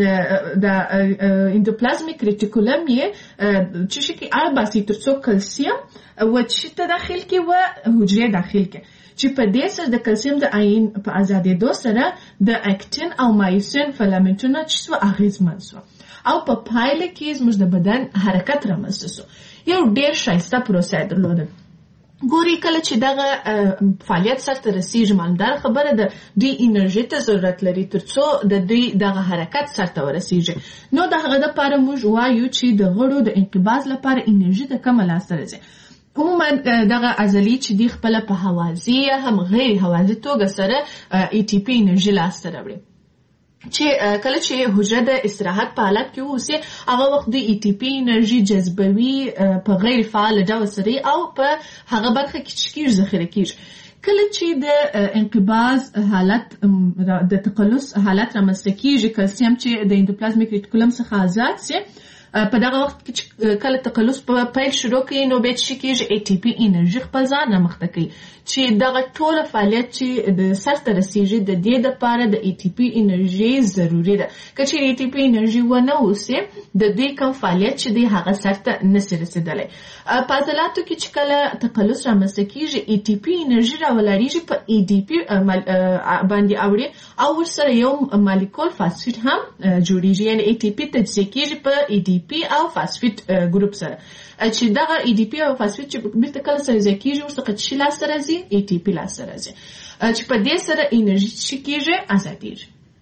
د اندوپلازمیک ریټیکولم یې چې کې باسي ترڅو کلسیم و چې ته داخل کې و حجرې داخل کې چې په دې سره د کلسیم د آیون په آزادېدو سره د اکټین او مایوسین فلامنټونه چې سو اغیزمن سو او په پایله کې زموږ د بدن حرکت رامنځته سو. یو ډېر ښایسته پروسه درلوده. ګوري کله چې دغه فعالیت سره رسیږي مالدار خبره ده دوی انرژي ته ضرورت لري ترڅو د دوی دغه حرکت سره ورسیږي. نو دغه لپاره موږ وایو چې د غړو د انقباض لپاره انرژي د کومه لاسته راځي. عموما دغه عضلې چې دی خپل په حوازي یا هم غیر حوازي توګه سره ATP انرژي لاسته راوړي. چې کله چې حجره د استراحت په حالت کې اوسي هغه وخت د ATP انرژي جذبوي په غیر فعال ډول سره او په هغه برخه کې چې ذخیره کیږي. کله چې د انقباض حالت د تقلص حالت رامنځته کیږي کلسیم چې د اندوپلازمیک ریټیکولم څخه آزاد شي په دغه وخت کې کله تقلص په پیل شروع کوي نو به چې کېږي ATP انرژي خپل ځان رامخته کوي چې دغه ټول فعالیت چې د سر ته رسیږي د دې لپاره د ATP انرژي ضروری ده. که چې ATP انرژي ونه اوسي د دې کوم فعالیت چې دی هغه سر ته نشي رسیدلی. په عضلاتو کې چې کله تقلص رامنځته کېږي ATP انرژي راولاړېږي په ADP باندې اوړي او ورسره یو مالیکول فاسفیټ هم جوړیږي. یعنی ATP تجزیه کېږي په ADP او فاسفیټ ګروپ سره چې دغه ADP او فاسفیټ چې بیرته کله سره ځای کېږي ورڅخه چې لاسته راځي ATP لاسته راځي چې په دې سره انرژي چې کېږي ازادېږي.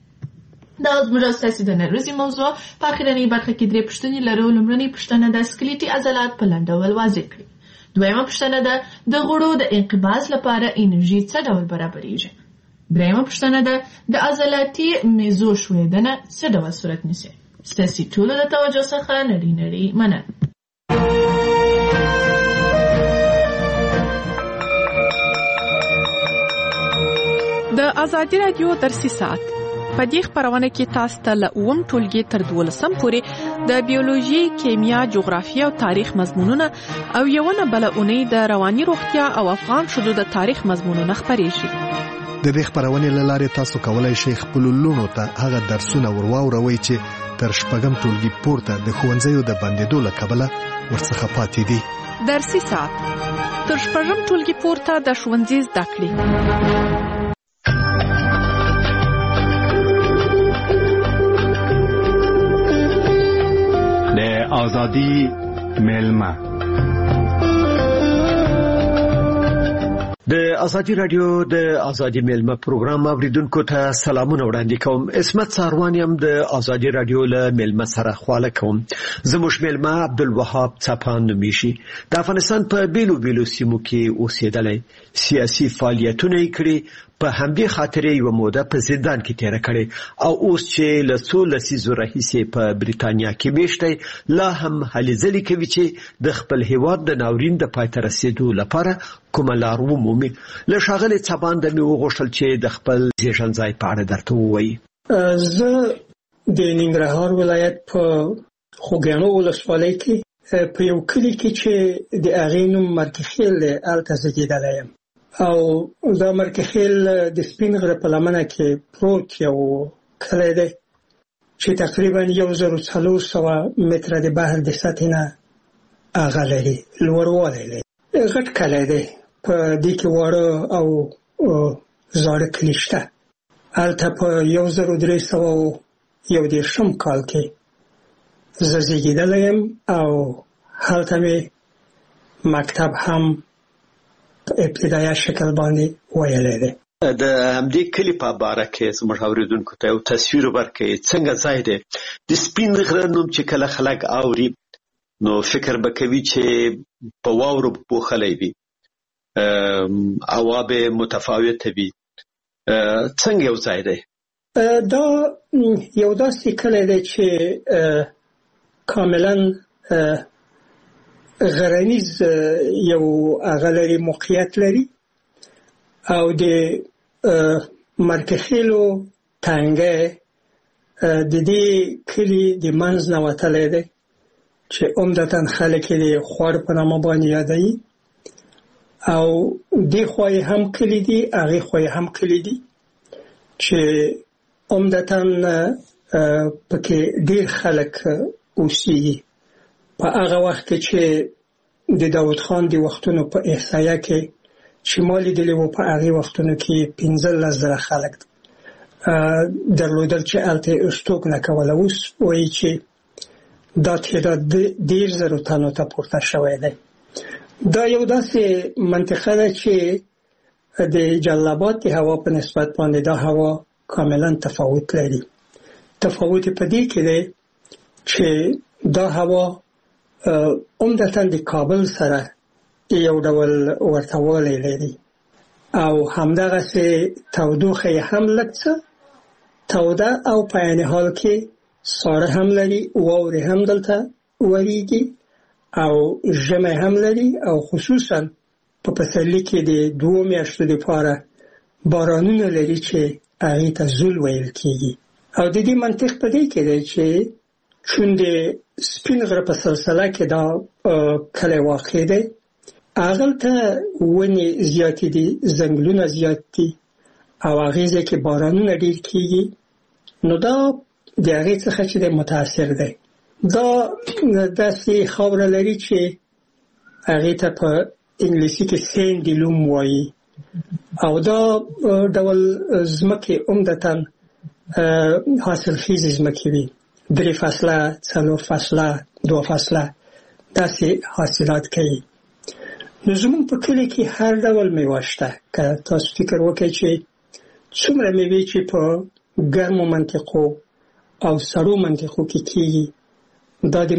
دا زموږ ستاسو د نن ورځې موضوع. په اخرنۍ برخه کې 3 پوښتنې لرو. لومړنۍ پوښتنه د سکلیټي عضلات په لنډ ډول واضح کړئ. دویمه پوښتنه ده د غړو د انقباض لپاره انرژي څه ډول برابرېږي. دریمه پوښتنه ده د عضلاتي میزو ښویېدنه څه ډول صورت نیسي. ستاسو ټولو د توجه څخه نړۍ مننه. د آزادي رادیو درسي ساعت په دې خبرونه کې تاسو ته له 9 ټولګي تر 12 پورې د بیولوژي، کیمیا، جغرافیه او تاریخ مضمونونه او یوونه بلونه د رواني روغتیا او افغان شذو د تاریخ مضمونونه خبرېږي. د دې خبرونه لاره تاسو کولای شئ خپل لونو ته هغه درسونه ورواوروي چې تر شپږم ټولګي پورته د ښوونځیو د بندیدو له کبله ورڅخه پاتې دي. درسي ساعت تر شپږم ټولګي پورته د ښوونځي زده کړې. د آزادی میلمه د آزادی رادیو د آزادی میلمه پروګرام اوریدونکو ته سلامونه وړاندې کوم. اسمت ساروان یم د آزادی رادیو له میلمه سره خواله کوم. زموږ میلمه عبدالوهاب څپان نومیږي. د افغانستان په بیلو سیمو کې اوسېدلی، سیاسي فعالیتونه یې کړي، په همدې خاطر یو موده په زندان کې تیر کړي او اوس چې له څو لسیزو راهیسې په بریتانیا کې میشته لا هم هلې ځلې کوي چې د خپل هیواد د ناورین د پای ته رسیدو لپاره کومه لار ومومي. له ښاغلي څپان د مې وغوښتل چې د خپل زیږنځای په اړه درته ووایي. زه د ننګرهار ولایت په خوږیاڼو ولسوالۍ کې په یو کلي کې چې د هغې نوم مرکخیل دی هلته زیږېدلی یم او دا مرکخیل د سپین غره په لمنه کې پروت یو کلی دی چې تقریبا 1400 متره د بحر د سطحې نه هغه لري، لوړوالی لري. غټ کلی دی. په دې کې واړه او زاړه کلي شته. هلته په 1310 کال کې زه زیږېدلی یم او هلته مې مکتب هم په ابتدایه شکل باندې ویلی دی. د همدې کلی په باره کې زموږ اوریدونکو ته یو تصویر ورکړئ څنګه ځای دی د سپین غره نوم چې کله خلک اوري نو فکر به کوي چې په واورو پوښلی وي هوا به متفاوته وي څنګه یو ځای دی دا یو داسې کلی دی چې کاملا غرنیز یو هغه لري موقعیت لري او د مرکخیلو تانګه د دې کلی د منځ نه وتلی دی چې عمدتاً خلک یې خوار په نامه باندې یادوي او دې خوا یې هم کلی دي هغې خوا یې هم کلی دي چې عمدتاً پکې ډېر خلک اوسېږي په هغه وخت کې چې د داود خان د وختونو په احصایه کې چې ما لیدلي وو په هغې وختونو کې 15,000 خلک درلودل چې هلته یې استوګنه کوله اوس وایي چې دا تعداد 10,000 تنو ته پورته شوی دی دا یو داسې منطقه ده چې د جلال آباد د هوا په نسبت باندې دا هوا کاملا تفاوت لري تفاوت په دې کې دی چې دا هوا عمدتاً د کابل سره یو ډول ورتهوالی لري او همدغسې تودوخه یې هم لږ څه توده او په عین حال کې ساړه هم لري واورې هم دلته وریږي او ژمی هم لري او خصوصا په پسرلي کې د 2 میاشتو دپاره بارانونه لري چې هغې ته زول ویل کېږي او د دې منطق په دې کې دی چې چون د سپین غره په سلسله کې دا کلی واقع دی هغلته ونې زیاتې دي ځنګلونه زیات دي او هغې ځای کې بارانونه ډېر کېږي نو دا د هغې څخه چې دی متاثر دی دا داسې خاوره لري چې هغې ته په انګلیسي کې سینډي لوم وایي او دا ډول ځمکې عمدتاً حاصلخیزې ځمکې وي 3 فصله 4 فصله 2 فصله داسې حاصلات کوي نو زموږ په کلي کې هر ډول میوه شته که تاسو فکر وکړئ چې څومره میوې چې په ګرمو منطقو او سړو منطقو کې کېږي دا د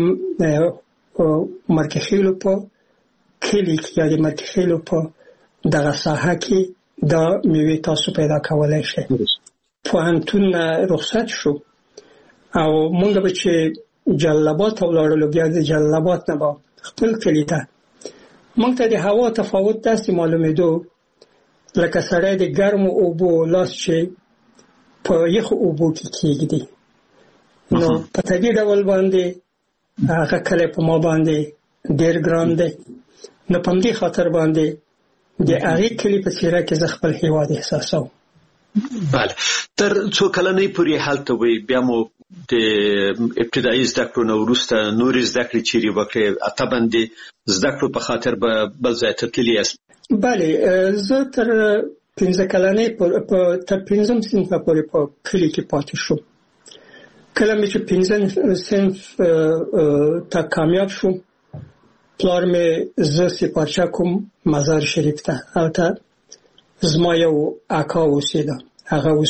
مرکخیلو په کلي کې یا د مرکخیلو په دغه ساحه کې دا میوې تاسو پیدا کولی شئ پوهنتون رخصت شو او مونږ به چې جلال آباد ته ولاړلو بیا د جلال آباد نه به خپل کلي ته مونږ ته د هوا تفاوت داسې معلومېدو لکه سړی د ګرمو اوبو لاس چې په یخو اوبو کې کېږدي نو په طبیعي ډول باندې هغه کلی په ما باندې ډېر ګران دی نو په همدې خاطر باندې د هغې کلي په څېره کې زه خپل هېواد احساسوم بله تر څو کلنۍ پورې هلته وئ بیا مو د ابتدایي زده کړو نه وروسته نورې زده کړې چیرې وکړې طبعا د زده کړو په خاطر به بل ځای ته تللي یاست بلې زه تر 15 کلنۍ تر 5م صنفه پورې په کلي کې پاتې شوم کله مې چې 5م صنف ته کامیاب شوم پلار مې زه سپارچه کوم مزار شریف ته هلته زما یو اکا اوسېده هغه اوس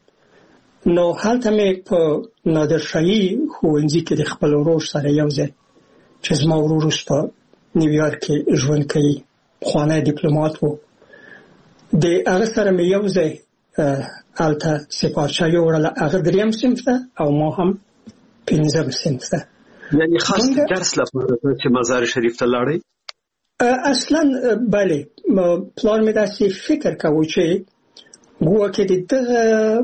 نو هلته مې په نادرشاهي ښوونځي کې د خپل ورور سره یو ځای چې زما ورور اوس په نیویارک کې ژوند کوي پخوانی ډیپلومات و د هغه سره مې یو ځای هلته سپارچه یوړله هغه 3م صنف ته او ما هم 5م صنف ته یعنې خاص درس لپاره چې مزار شریف ته لاړئ اصلا بله پلار مې داسې فکر کوو چې ګوکې د دغه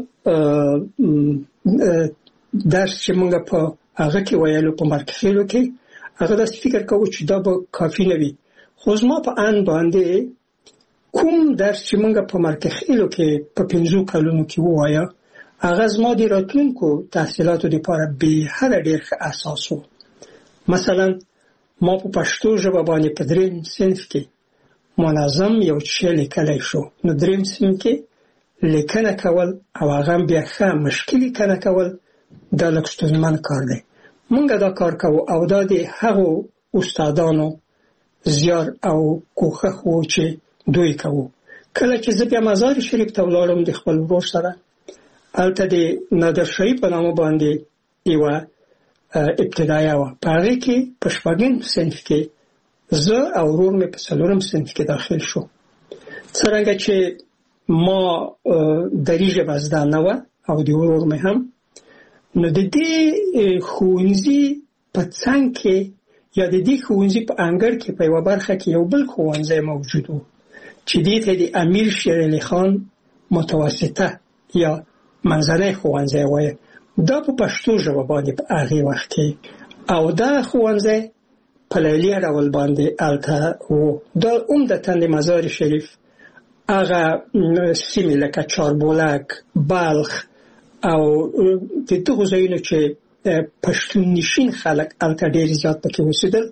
درس چې موږ په هغه کې ویلو په مرکخیلو کې هغه داسې فکر کوو چې دا به کافي نه وي خو زما په ان باندې کوم درس چې موږ په مرکخیلو کې په 5 کلونو کې ووایه هغه زما د راتلونکو تحصیلاتو لپاره بېحده ډېر ښه اساس و مثلا ما په پښتو ژبه باندې په 3م صنف کې منظم یو څه لیکلی شو نو 3م صنف کې لیکنه کول او هغه بیا ښه مشکل لیکنه کول دا لږ ستونزمن کار دی موږ دا کار کوو او دا د هغو استادانو زیار او کوښښ و چې دوی کوو کله چې زه بیا مزار شریف ته ولاړم د خپل ورور سره، هلته د نادرشاهي په نامه باندې یوه ابتدایه وه. په هغې کې په 4م صنف کې زه او ورور مې په 4م صنف کې داخل شو. څرنګه چې ما دري ژبه زده نه وه او د ورور مې هم، نو د دې ښوونځي په څنګ کې یا د دې ښوونځي په انګړ کې په یوه برخه کې یو بل ښوونځی موجود و چې دې ته د امیر شیر علي خان متوسطه یا منځنی ښوونځی وایي. دا په پښتو ژبه باندې په هغې وخت کې، او دا ښوونځی په لیلیه ډول باندې هلته و. دا عمدتاً د مزار شریف هغه سیمې لکه چاربولک، بلخ او د دغو ځایونو چې پښتون نشین خلک هلته ډېر زیات پکې اوسېدل،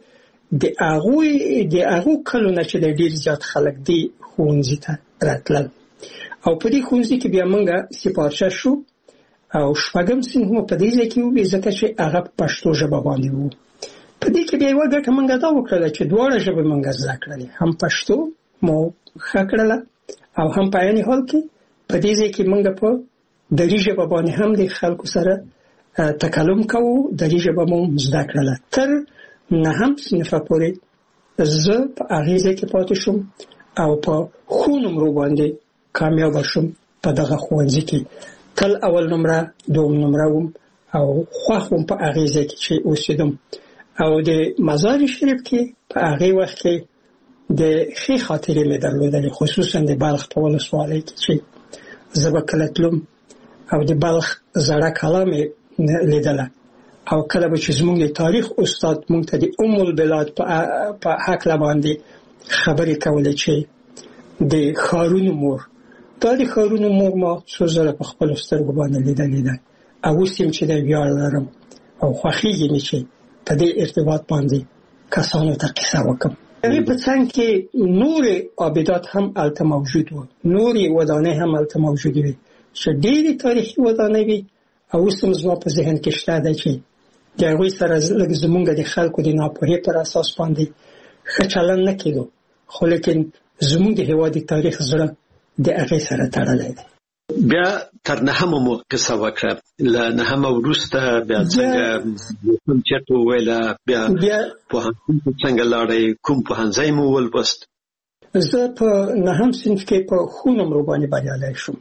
د هغو کلو نه چې ډېر زیات خلک دې ښوونځي ته راتلل. او په دې ښوونځي کې بیا موږ سپارچه شو او 4م صنف مو په دې ځای کې ووي، ځکه چې هغه په پښتو ژبه باندې و. په دې کې بیا یوه ګټه موږ دا وکړله چې دواړه ژبې موږ زده کړلې، هم پښتو مو ښه کړله او هم په عین حال کې په دې ځای کې موږ په دري ژبه باندې هم د خلکو سره تکلم کوو، دري ژبه مو زده کړله. تر 9م صنفه پورې زه په هغې ځای کې پاتې شوم او په ښو نمرو باندې کامیابه شوم په دغه ښوونځي کې. تل اول نمره، دوم نمره وم او خوښ وم په هغې ځای کې چې اوسېدم. او د مزار شریف کې په هغې وخت کې د ښې خاطرې مې درلودلې، خصوصا د بلخ په ولسوالۍ کې چې زه به کله تلم او د بلخ زړه کلا مې لیدله، او کله به چې زموږ د تاریخ استاد موږ ته د ام البلاد په هکله باندې خبرې کولې چې د ښارونو مور، دا د ښارونو مور ما څو ځله په خپلو سترګو باندې لیدلې ده، او اوس یم چې د ویاړ لرم او خوښېږي مې چې په دې ارتباط باندې کسانو ته قصه وکړم. هغې په څنګ کې نورې آبدات هم هلته موجود وو، نورې ودانۍ هم هلته موجود وي چې ډېرې تاریخي ودانۍ وي، او اوس هم زما په ذهن کې شته ده چې د هغوی سره لږ زموږ د خلکو د ناپوهۍ پر اساس باندې ښه چلند نه کېدو، خو لیکن زموږ د هېواد د تاریخ زړه د هغې سره تړلی دی. بیا تر 9مه مو قصه وکړه، له 9مه وروسته بیا څنګه کوم چېرته وویله، بیا پوهنتون ته څنګه لاړئ، کوم پوهنځی مو ولوست؟ زه په 9م صنف کې په ښو نمرو باندې بریالی شوم.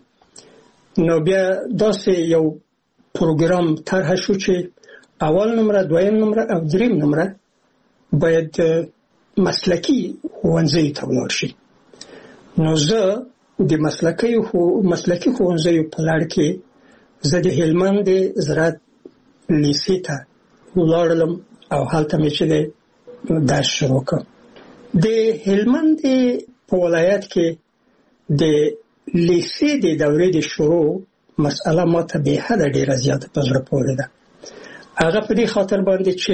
نو بیا داسې یو پروګرام طرحه شو چې اول نمره، 2م نمره او 3م نمره باید مسلکي ښوونځیو ته ولاړ شي. نو زه د مسلکي ښوونځیو په لړ کې زه د هلمند د زراعت لیسې ته ولاړلم او هلته مې چې درس شروع کړ. د هلمند په ولایت کې د لیسې د دورې د شروع مسأله ماته بې حده ډېره زیاته په زړه پورې ده. هغه په دې خاطر باندې چې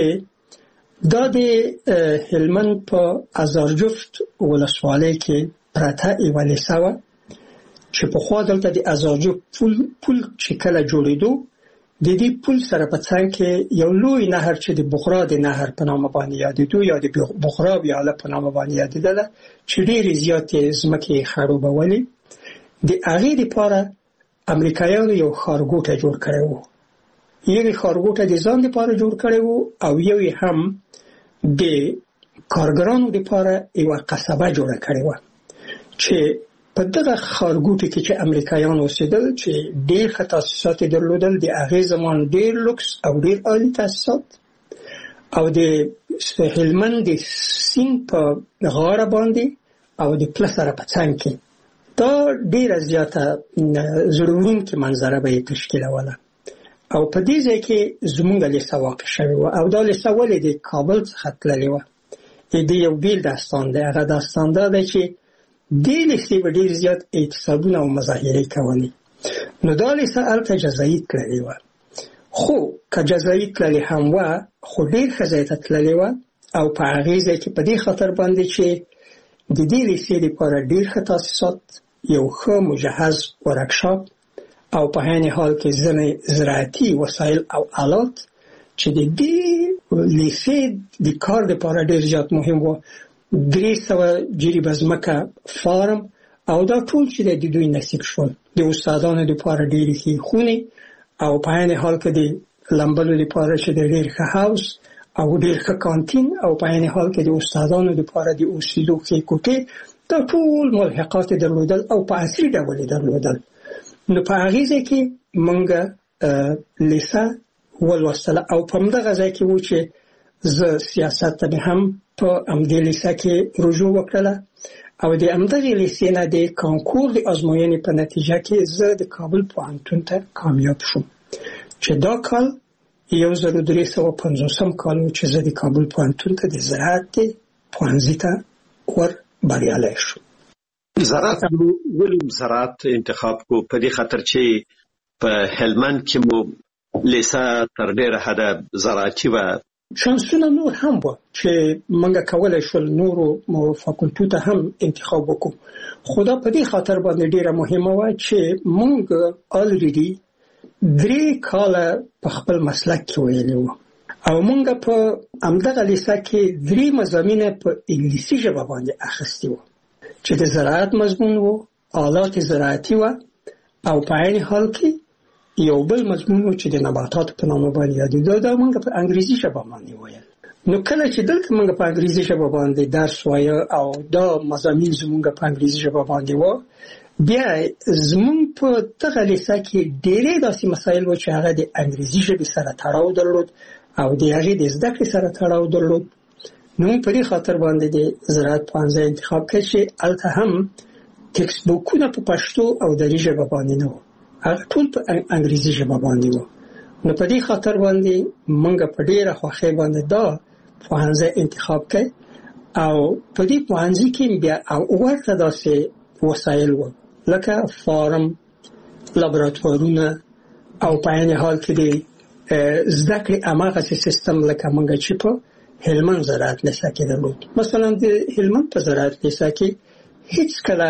دا د هلمند په ازارجفت ولسوالۍ کې پرته یوه لیسه وه چې پخوا دلته د ازارجفت پل چې کله جوړېدو، د دې پل سره په څنګ کې یو لوی نهر چې د بغرا د نهر په نامه باندې یادېدو یا د بغرا ویاله په نامه باندې یادېدله، چې ډېرې زیاتې ځمکې یې خړوبولې. د هغې دپاره امریکایانو یو ښارګوټی جوړ کړی و. یو یې ښارګوټی د ځان دپاره جوړ کړی و او یو یې هم د کارګرانو دپاره یوه قصبه جوړه کړې وه چې په دغه ښارګوټي کې چې امریکایان اوسېدل، چې ډېر ښه تاسیسات یې درلودل، د هغې زمان ډېر لوکس او ډېر عالي تاسیسات، او د هلمند د سیند په غاړه باندې او د پله سره په څنګ کې دا ډېره زیاته زړه وړونکې منظره به یې تشکیلوله. او په دې ځای کې زموږ لیسه واقع شوې وه، او دا لیسه ولې د کابل څخه تللې وه. د یو بیل داستان دی. هغه داستان دا دی چې دې لیسې به ډېر زیات اعتصابونه او مظاهرې کولې. نو دا لیسه هلته جزایي تللې وه، خو که جزایي تللې هم وه، خو ډېر ښه ځای ته تللې وه. او په هغې ځای کې په دې خاطر باندې چې د دې لیسې لپاره ډېر ښه تاسیسات، یو ښه مجهز ورکشاپ، او په عین حال کې ځینې زراعتي وسایل او آلات چې د دې لیسې د کار لپاره ډېر زیات مهم و. 300 جریبه ځمکه فارم او دا ټول چې د دوی نصیب شول د استادانو لپاره ډېرې ښې خونې او په عین حال کې د لمبلو لپاره چې د ډېر ښه هاوس او ډېر ښه کانتین او په عین حال کې د استادانو لپاره د اوسېدو ښې کوټې دا ټول ملحقات درلودل او په عصري ډول درلودل. نو په هغې ځای کې موږ لیسه ولوستله او په همدغه ځای کې و چې زه سیاست ته مې هم په همدې لیسه کې رجوع وکړله او د همدغې لیسې نه د کانکور د ازموینې په نتیجه کې زه د کابل پوهنتون ته کامیاب شوم چې دا کال 1350 کال و چې زه د کابل پوهنتون ته د زراعت پوهنځي ته ور بریالی شوم. زراعت ولې زراعت انتخاب کو په دې خاطر چې په هلمند کې مو لیسه تر ډېره حده زراعتي وه؟ شانسونه نور هم و چې موږ کولای شول نورو فاکولټو ته هم انتخاب وکړو خو دا په دې خاطر باندې ډېره مهمه وه چې موږ الریډي 3 کاله په خپل مسلک کې ویلي وو او موږ په همدغه لیسه کې 3 مضامین په انګلیسي ژبه باندې اخیستي وو چې د زراعت مضمون وو، آلات زراعتي وو او په عین حال کې یو بل مضمون و چې د نباتاتو په نامه باندې یادېده دا موږ په انګریزي ژبه باندې ویل. نو کله چې دلته موږ په انګریزي ژبه باندې درس وایو او دا مضامین زموږ په انګریزي ژبه باندې و بیا زموږ په دغه لیسه کې ډېرې داسې مسایل و چې هغه د انګریزي ژبې سره تړاو درلود او د هغې د زده کړې سره تړاو درلود. نو په دې خاطر باندې د زراعت پوهنځی انتخاب کړ چې هلته هم ټکسټ بوکونه په پښتو او دري ژبه باندې نه وو، هغه ټول په انګریزي ژبه باندې وو. نو په دې خاطر باندې موږ په ډېره خوښۍ باندې دا پوهنځی انتخاب کړ او په دې پوهنځي کې بیا ورته داسې وسایل وو لکه فارم، لابراتوارونه او په عین حال کې د زده کړې هماغسې سیستم لکه موږ چې په هلمند زراعت لیسه کې درلود. مثلا د هلمند په زراعت لیسه کې هیڅ کله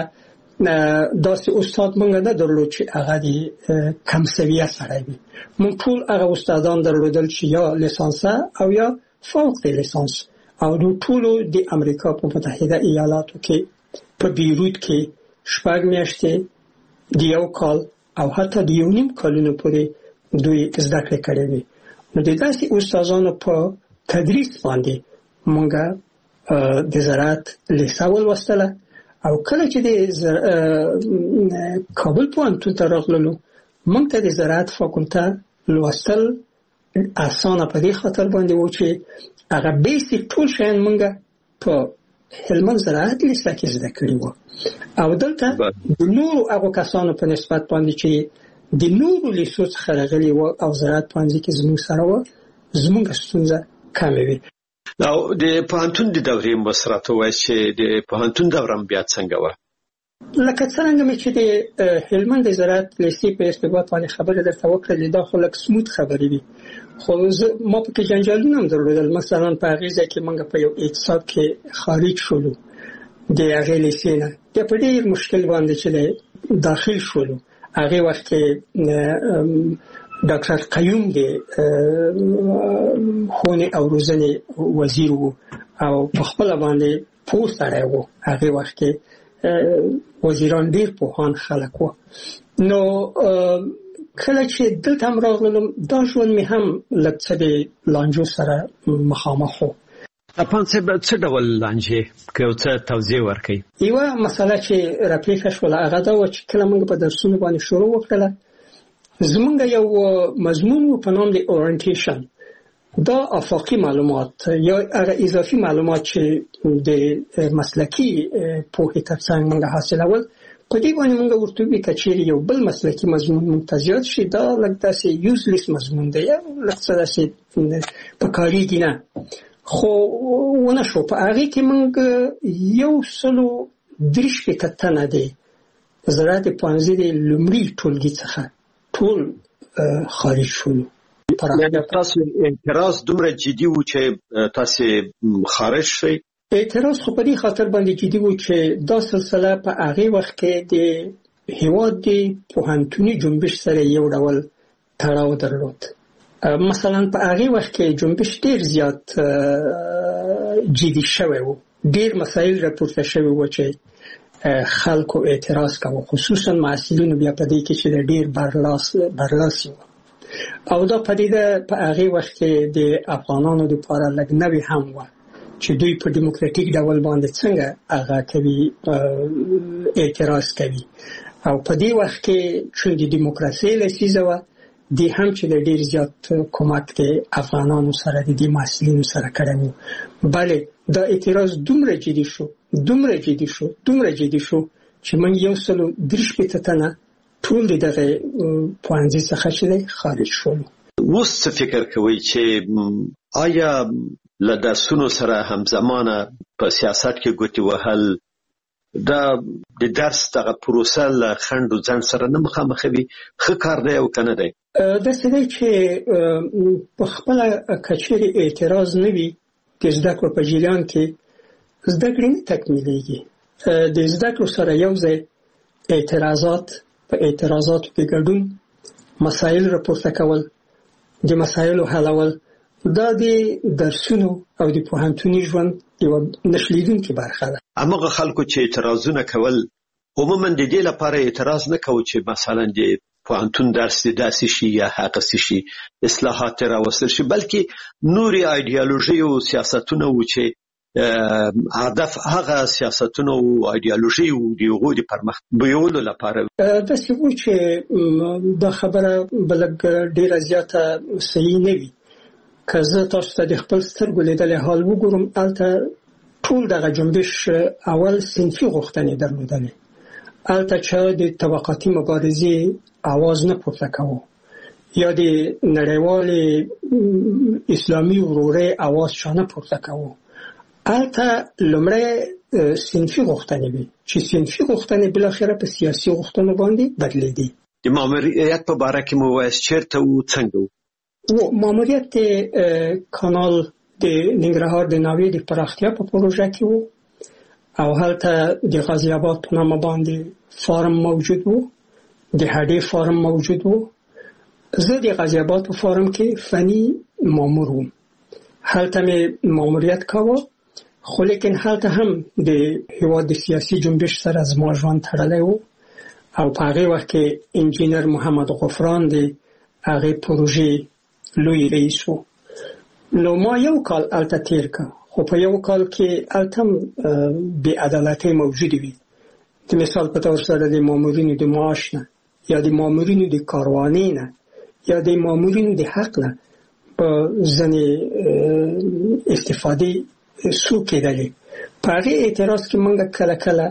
داسې استاد موږ نه درلود چې هغه د کم سویه سړی وي. موږ ټول هغه استادان درلودل چې یا لیسانسه او یا فوق د لیسانس او د ټولو د امریکا په متحده ایالاتو کې په بیروت کې 6 میاشتې د 1 کال او حتی د 1.5 کالونو پورې دوی زده کړې کړې وي. نو د داسې استادانو په تدریس باندې موږ د زراعت لیسه ولوستله او کله چې د کابل پوهنتون ته راغللو موږ ته د زراعت فاکولته لوستل اسانه په دې خاطر باندې و چې هغه بیسیک ټول شیان موږ په هلمند زراعت لیسه کې زده کړي وو او دلته د نورو هغو کسانو په نسبت باندې چې د نورو لیسو څخه راغلي وو او زراعت پوهنځي کې زموږ سره وو زموږ ستونزه کمه وي. او د پوهنتون د دورې مسرات وایي چې د پوهنتون دوره بیا څنګه وه؟ لکه څنګه مې چې د هلمند د زراعت لیسې په ارتباط باندې خبره درته وکړلې دا خو لږ سموت خبرې دي خو ما پکې جنجالونه هم درلودل. مثلا په هغې ځای کې موږ په یو اعتصاب کې خارج شولو د هغې لیسې نه بیا په ډېر مشکل باندې چې داخل شولو. هغې وخت کې ډاکټر قیوم د ښوونې او روزنې وزیر و او په خپله باندې پوه سړی و. هغې وخت کې وزیران ډېر پوهان خلک و. نو کله چې دلته هم راغلم دا ژوند مې هم لږ څه د لانجو سره مخامخ و. افغان صاحب څه ډول لانجې که یو څه توضیح ورکړئ؟ یوه مسله چې راپېښه شوله هغه دا وه چې کله موږ په درسونو باندې شروع وکړله زمونږ یو مضمون و په نام د اورینټیشن. دا افاقي معلومات یا هغه اضافي معلومات چې د مسلکي پوهې ترڅنګ موږ حاصلول په دې باندې موږ ورته وایو که چېرې یو بل مسلکي مضمون موږ ته زیات شي دا لږ داسې یوزلیس مضمون دی یا لږ څه داسې په کارېږي نه. خو ونه شو. په هغې کې موږ 130 تنه دی زراعت پوهنځي د لومړي ټولګي څخه ټول خارج شولو. یعنې تاسو اعتراض دومره جدي و چې تاسو خارج شئ؟ اعتراض خو په دې خاطر باندې جدي و چې دا سلسله په هغې وخت کې د هېواد د پوهنتوني جنبش سره یو ډول تړاو درلود. مثلا په هغې وخت کې جنبش ډېر زیات جدي شوی و. ډېر مسایل راپورته شوي و چې خلکو اعتراض کوي، خصوصا محصلینو بیا په دې کې چې د ډیر برلاسي وو. او دا پدیده په هغه وخت کې د افغانانو لپاره لږ نوې هم و چې دوی په دیموکراتیک ډول باندې څنګه هغه کوي، اعتراض کوي. او په دې وخت کې چې د دیموکراسي لسیزه و دی هم چې د ډیر زیات کومک د افغانانو سره د دې محصلینو سره کړو. بله دا اعتراض دومره جدي شو چې موږ یو سلو درش په تنه ټول دغه پوانځي څخه چې خارج شول. اوس څه فکر کوي چې آیا له درسونو سره همزمانه په سیاست کې ګوتې وهل دا د درس دغه پروسه له خنډ او ځان سره نه مخامخوي؟ ښه کار دی او کنه دی؟ د څه چې په خپل کچېري اعتراض نه وي د زده کړو په جریان کې زده کړې نه تکمیلېږي. د زده کړو سره یو ځای په اعتراضاتو کې ګډون، مسایل راپورته کول، د مسایلو حلول، دا د درسونو او د پوهنتوني ژوند یو نشلیدونکې برخه ده. هماغه خلکو چې اعتراضونه کول عموما د دې لپاره اعتراض نه کوي چې مثلا د پوهنتون درس داسې شي یا هغه شي، اصلاحات راوستل شي، بلکې نوري ایدئولوژي او سیاستونه و چې هدف هغه سیاستونه او ایدئولوژي او د غوډي پرمخ بیولو لپاره د څه چې د خبره بلګ ډیره زیاته صحیح نه وي. که زه تاسو ته د خپل سترګو لیدلې حال وګورم، البته ټول دغه جنبش اول صنفي غوښتنې درلودلې، البته چې د طبقاتي مبارزې आवाज نه پورته کوو یا د نړیوال اسلامي ورورۍ आवाज شانه پورته کوو. البته لمړی صنفي غوښتنې وي چې صنفي غوښتنې بل اخره په سیاسي غوښتنو باندې بدلېدي. د ماموریت په اړه کې مو وایي چیرته و څنګه و ماموریت کانال د ننګرهار د ناوې د پراختیا په پروژه کې وو او هلته د غازی آباد په نامه باندې فارم موجود وو، د هډې فارم موجود وو. زه د غازی آباد په فارم کې فني مامور وم، هلته مې ماموریت کاوه، خو لیکن هلته هم د هیواد د سیاسي جنبش سره زما ژوند تړلی وو او په هغې وخت کې انجینر محمد غفران د هغې پروژې لوی رئیس وو. نو ما یو کال هلته تیر که، خو په یو کال کې هلته هم بې عدالتۍ موجودې وي. د مثال په طور سره د مامورینو د معاش نه یا د مامورینو د کاروانۍ نه یا د مامورینو د حق نه په ځینې استفادې سو کېدلې. په هغې اعتراض کې موږ کله کله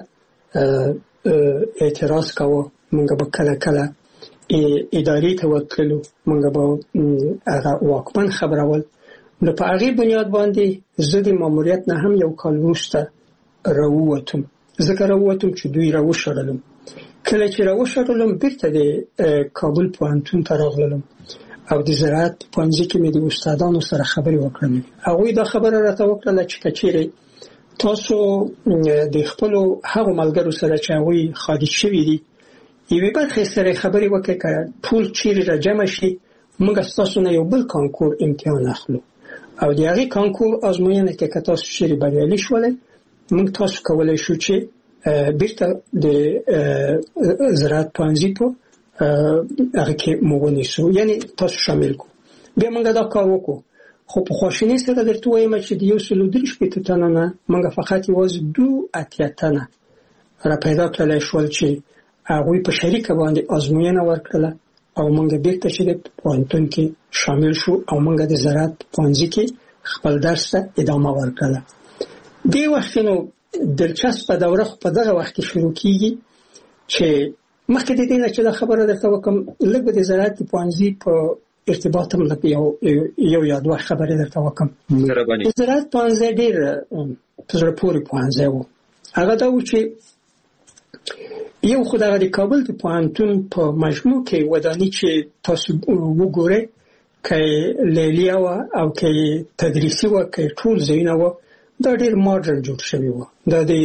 اعتراض کوو، موږ به کله کله ادارې ته ورتللو، موږ به هغه واکمن خبرول. نو په هغې بنیاد باندې زه د ماموریت نه هم یو کال وروسته راووتم، ځکه راووتم چې دوی راوشړلم. کله چې راوشړلم بیرته د کابل پوهنتون ته راغلم او د زراعت پوهنځي کې مې د استادانو سره خبرې وکړم. هغوی دا خبره راته وکړله چې که چیرې تاسو د خپلو هغو ملګرو سره چې هغوی خارج شوي دي یوې برخې سره خبرې وکړئ، که ټول چیرې را جمع شي موږ ستاسو نه یو بل کانکور امتحان اخلو او د هغې کانکور ازموینه کې که تاسو چیرې بریالي شولئ موږ تاسو کولی شو چې بیرته د زراعت پوهنځي په هغه کې مو ونیسو، یعنی تاسو شامل کو. بیا موږ دا کار وکړو، خو په خواشینۍ سره درته وایم چې د 130 تنه نه موږ فقط یوازې 2 تنه را پیدا کړلی شول چې هغوی په شریکه باندې ازموینه ورکړله او موږ بیرته چې د پوهنتون کې شامل شو او موږ د زراعت پوهنځي کې خپل درس ته ادامه ورکړله. دې وخت نو دلچسپه دوره خو په دغه وخت کې شروع کیږي چې مخکې د دې نه چې دا خبره درته وکړم لږ به د زراعت پوهنځي په ارتباط هم یو یا دوه خبرې درته وکړم. د زراعت پوهنځی ډېر په زړه پورې پوهنځی و. هغه دا و چې یو خو دغه د کابل د پوهنتون په مجموع کې وداني چې تاسو وګورئ، که لیلیه وه او که تدریسي وه که ټول ځایونه وه، دا ډېر ماډرن جوړ شوي وه. دا د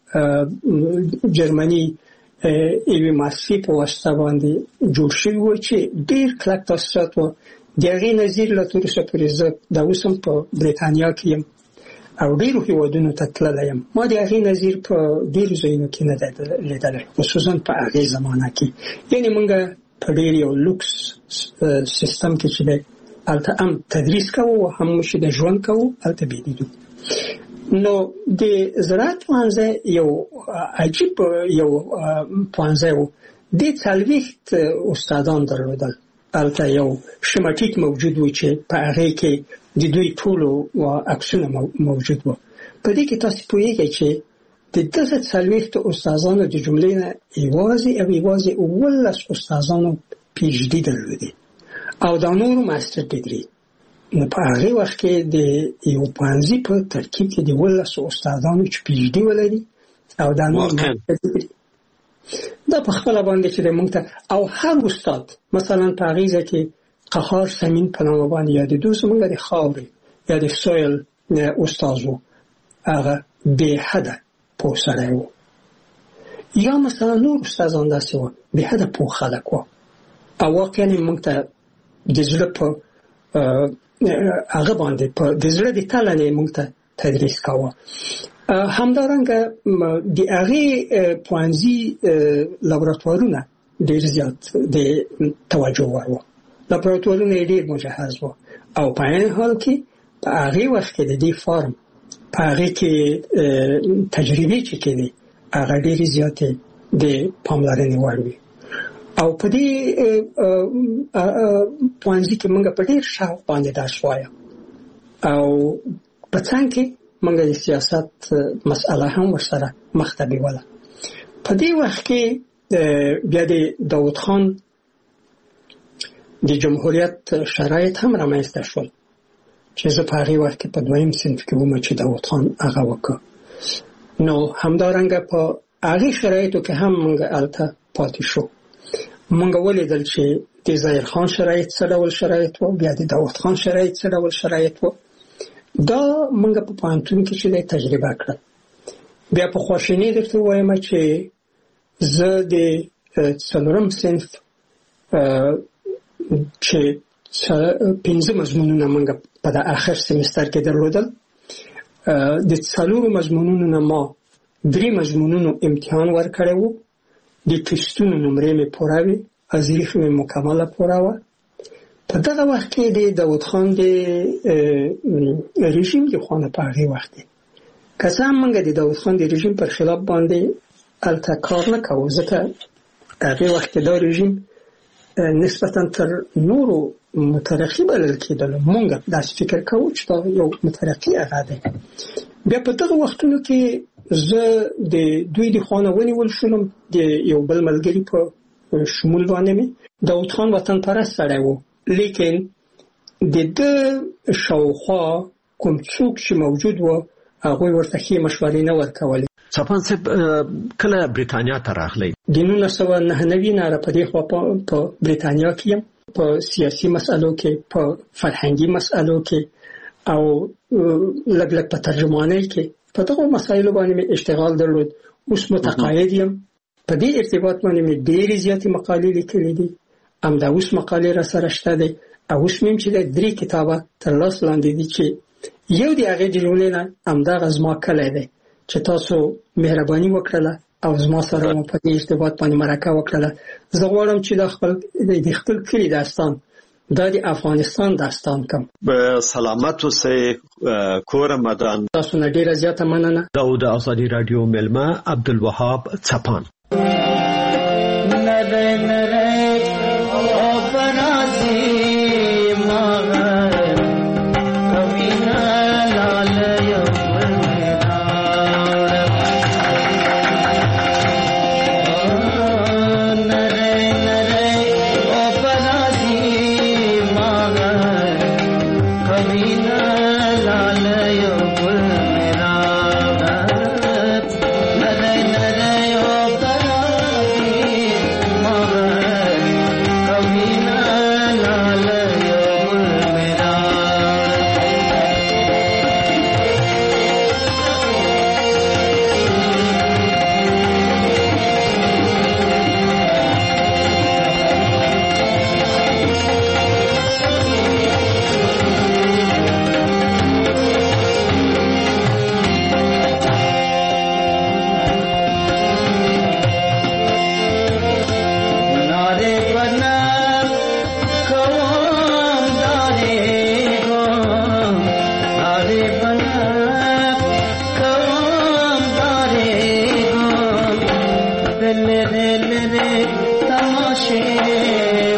جرمني یوې مؤسسې په واسطه باندې جوړ شوي وه چې ډېر کلک تاسیسات وه. د هغې نظیر لا تر اوسه پورې زه دا اوس هم په بریتانیا کې یم او ډیرو هیوادونو ته تللی یم. ما د هغې نظیر په ډیرو ځایونو کې نه دی لیدلی، خصوصا په هغې زمانه کې. یعنې موږ په ډیر یو لوکس سیستم کې چې دی هلته هم تدریس کوو او هم چې د ژوند کوو هلته بېدیدو. نو د زراعت پوهنځی یو عجیب یو پوهنځی و. دې 40 استادان درلودل. هلته یو شمټیک موجود و چې په هغې کې د دوی ټولو عکسونه موجود و. په دې کې تاسو پوهیږئ چې د دغه 40 استادانو د جملې نه یوازې 11 استادانو پی ایچ ډي درلودې او دا نورو ماستر ډیګري. نو په هغې وخت کې د یو پوهنځي په ترکیب کې د 11 استادانو چې پی ایچ ډي ولري او دا نور ماستر ډیګري، دا په خپله باندې چې د موږ ته او هر استاد مثلا په هغې ځای کې قهار سمین په نامه باندې یادېدو، زموږ د خاورې یا د سویل استاد و، هغه بې حده پوه سړی و. یا مثلا نور استادان داسې وو بې حده پوه خلک وو او واقعا موږ ته د زړه په هغه باندې په د زړه د تله نه موږ ته تدریس کاوه. همدارنګه د هغې پوهنځي لابراتوارونه ډېر زیات د توجه وړ وو. لابراتوارونه یې ډېر مجهز وو او په عین حال کې په هغې وخت کې د دې فارم په هغې کې تجربې چې کېدې هغه ډېرې زیاتې د پاملرنې وړ وي. او په دې پوهنځي کې موږ په ډېر شوق باندې درس وایه او په څنګ کې موږ د سیاست مسئله هم ورسره مخ ته بیوله. په دې وخت کې بیا د داود خان د جمهوریت شرایط هم رامنځته شول چې زه په هغې وخت کې په 2م صنف کې وم چې داود خان هغه وکړ. نو همدارنګه په هغې شرایطو کې هم موږ هلته پاتې شو. موږ ولیدل چې د ظاهر خان شرایط څه ډول شرایط و، بیا د داود خان شرایط څه ډول شرایط و. دا موږ په پوهنتون کې چې دی تجربه کړل. بیا په خواشیني درته ووایم چې زه د 4م صنف چې 5 مضمونونه موږ په د آخر سمستر کې درلودل، د 4 مضمونونو نه ما 3 مضمونونو امتحان ورکړی و. د ټسټونو نمرې مې پوره وې، ازریخ مې مکمله پوره وه. په دغه وخت کې د داود خان د رژیم د خوا نه په هغې وخت کې که څه هم موږ د داود خان د رژیم پر خلاف باندې هلته کار نه کوو، ځکه هغې وخت کې دا رژیم نسبتا تر نورو مترقي بلل کېدل. موږ داسې فکر کوو چې دا یو مترقي هغه دی. بیا په دغه وختونو کې زه د دوی د خوا نه ونیول شولم. د یو بل ملګري په شمول باندې مې داود خان وطن پرست سړی و، لیکن د ده شاوخوا کوم څوک چې موجود و هغوی ورته ښې مشورې نه ورکولې. چاپان صاحب کله بریتانیا ته راغلی؟ د 1999 نه په دې خوا په بریتانیا کې یم، په سیاسي مسئلو کې، په فرهنګي مسئلو کې او لږ لږ په ترجمانۍ کې په دغو مسایلو باندې مې اشتغال درلود. اوس متقاعد یم. په دې ارتباط باندې مې ډېرې زیاتې مقالې لیکلې دي. همدا اوس مقالې را سره شته دی او اوس مې چې 3 کتابه تر لاس لاندې دي چې یو د هغې د جملې نه همدغه زما کلی دی چې تاسو مهرباني وکړله او زما سره مو په دې ارتباط باندې مرکه وکړله. زه غواړم چې د خپل کلي داستان دا د افغانستان داستان کم. به سلامت اوسئ کور مدان. تاسو نه ډېره زیاته مننه. دا د ازادي رادیو مېلمه عبدالوهاب څپان. لره لره تماشه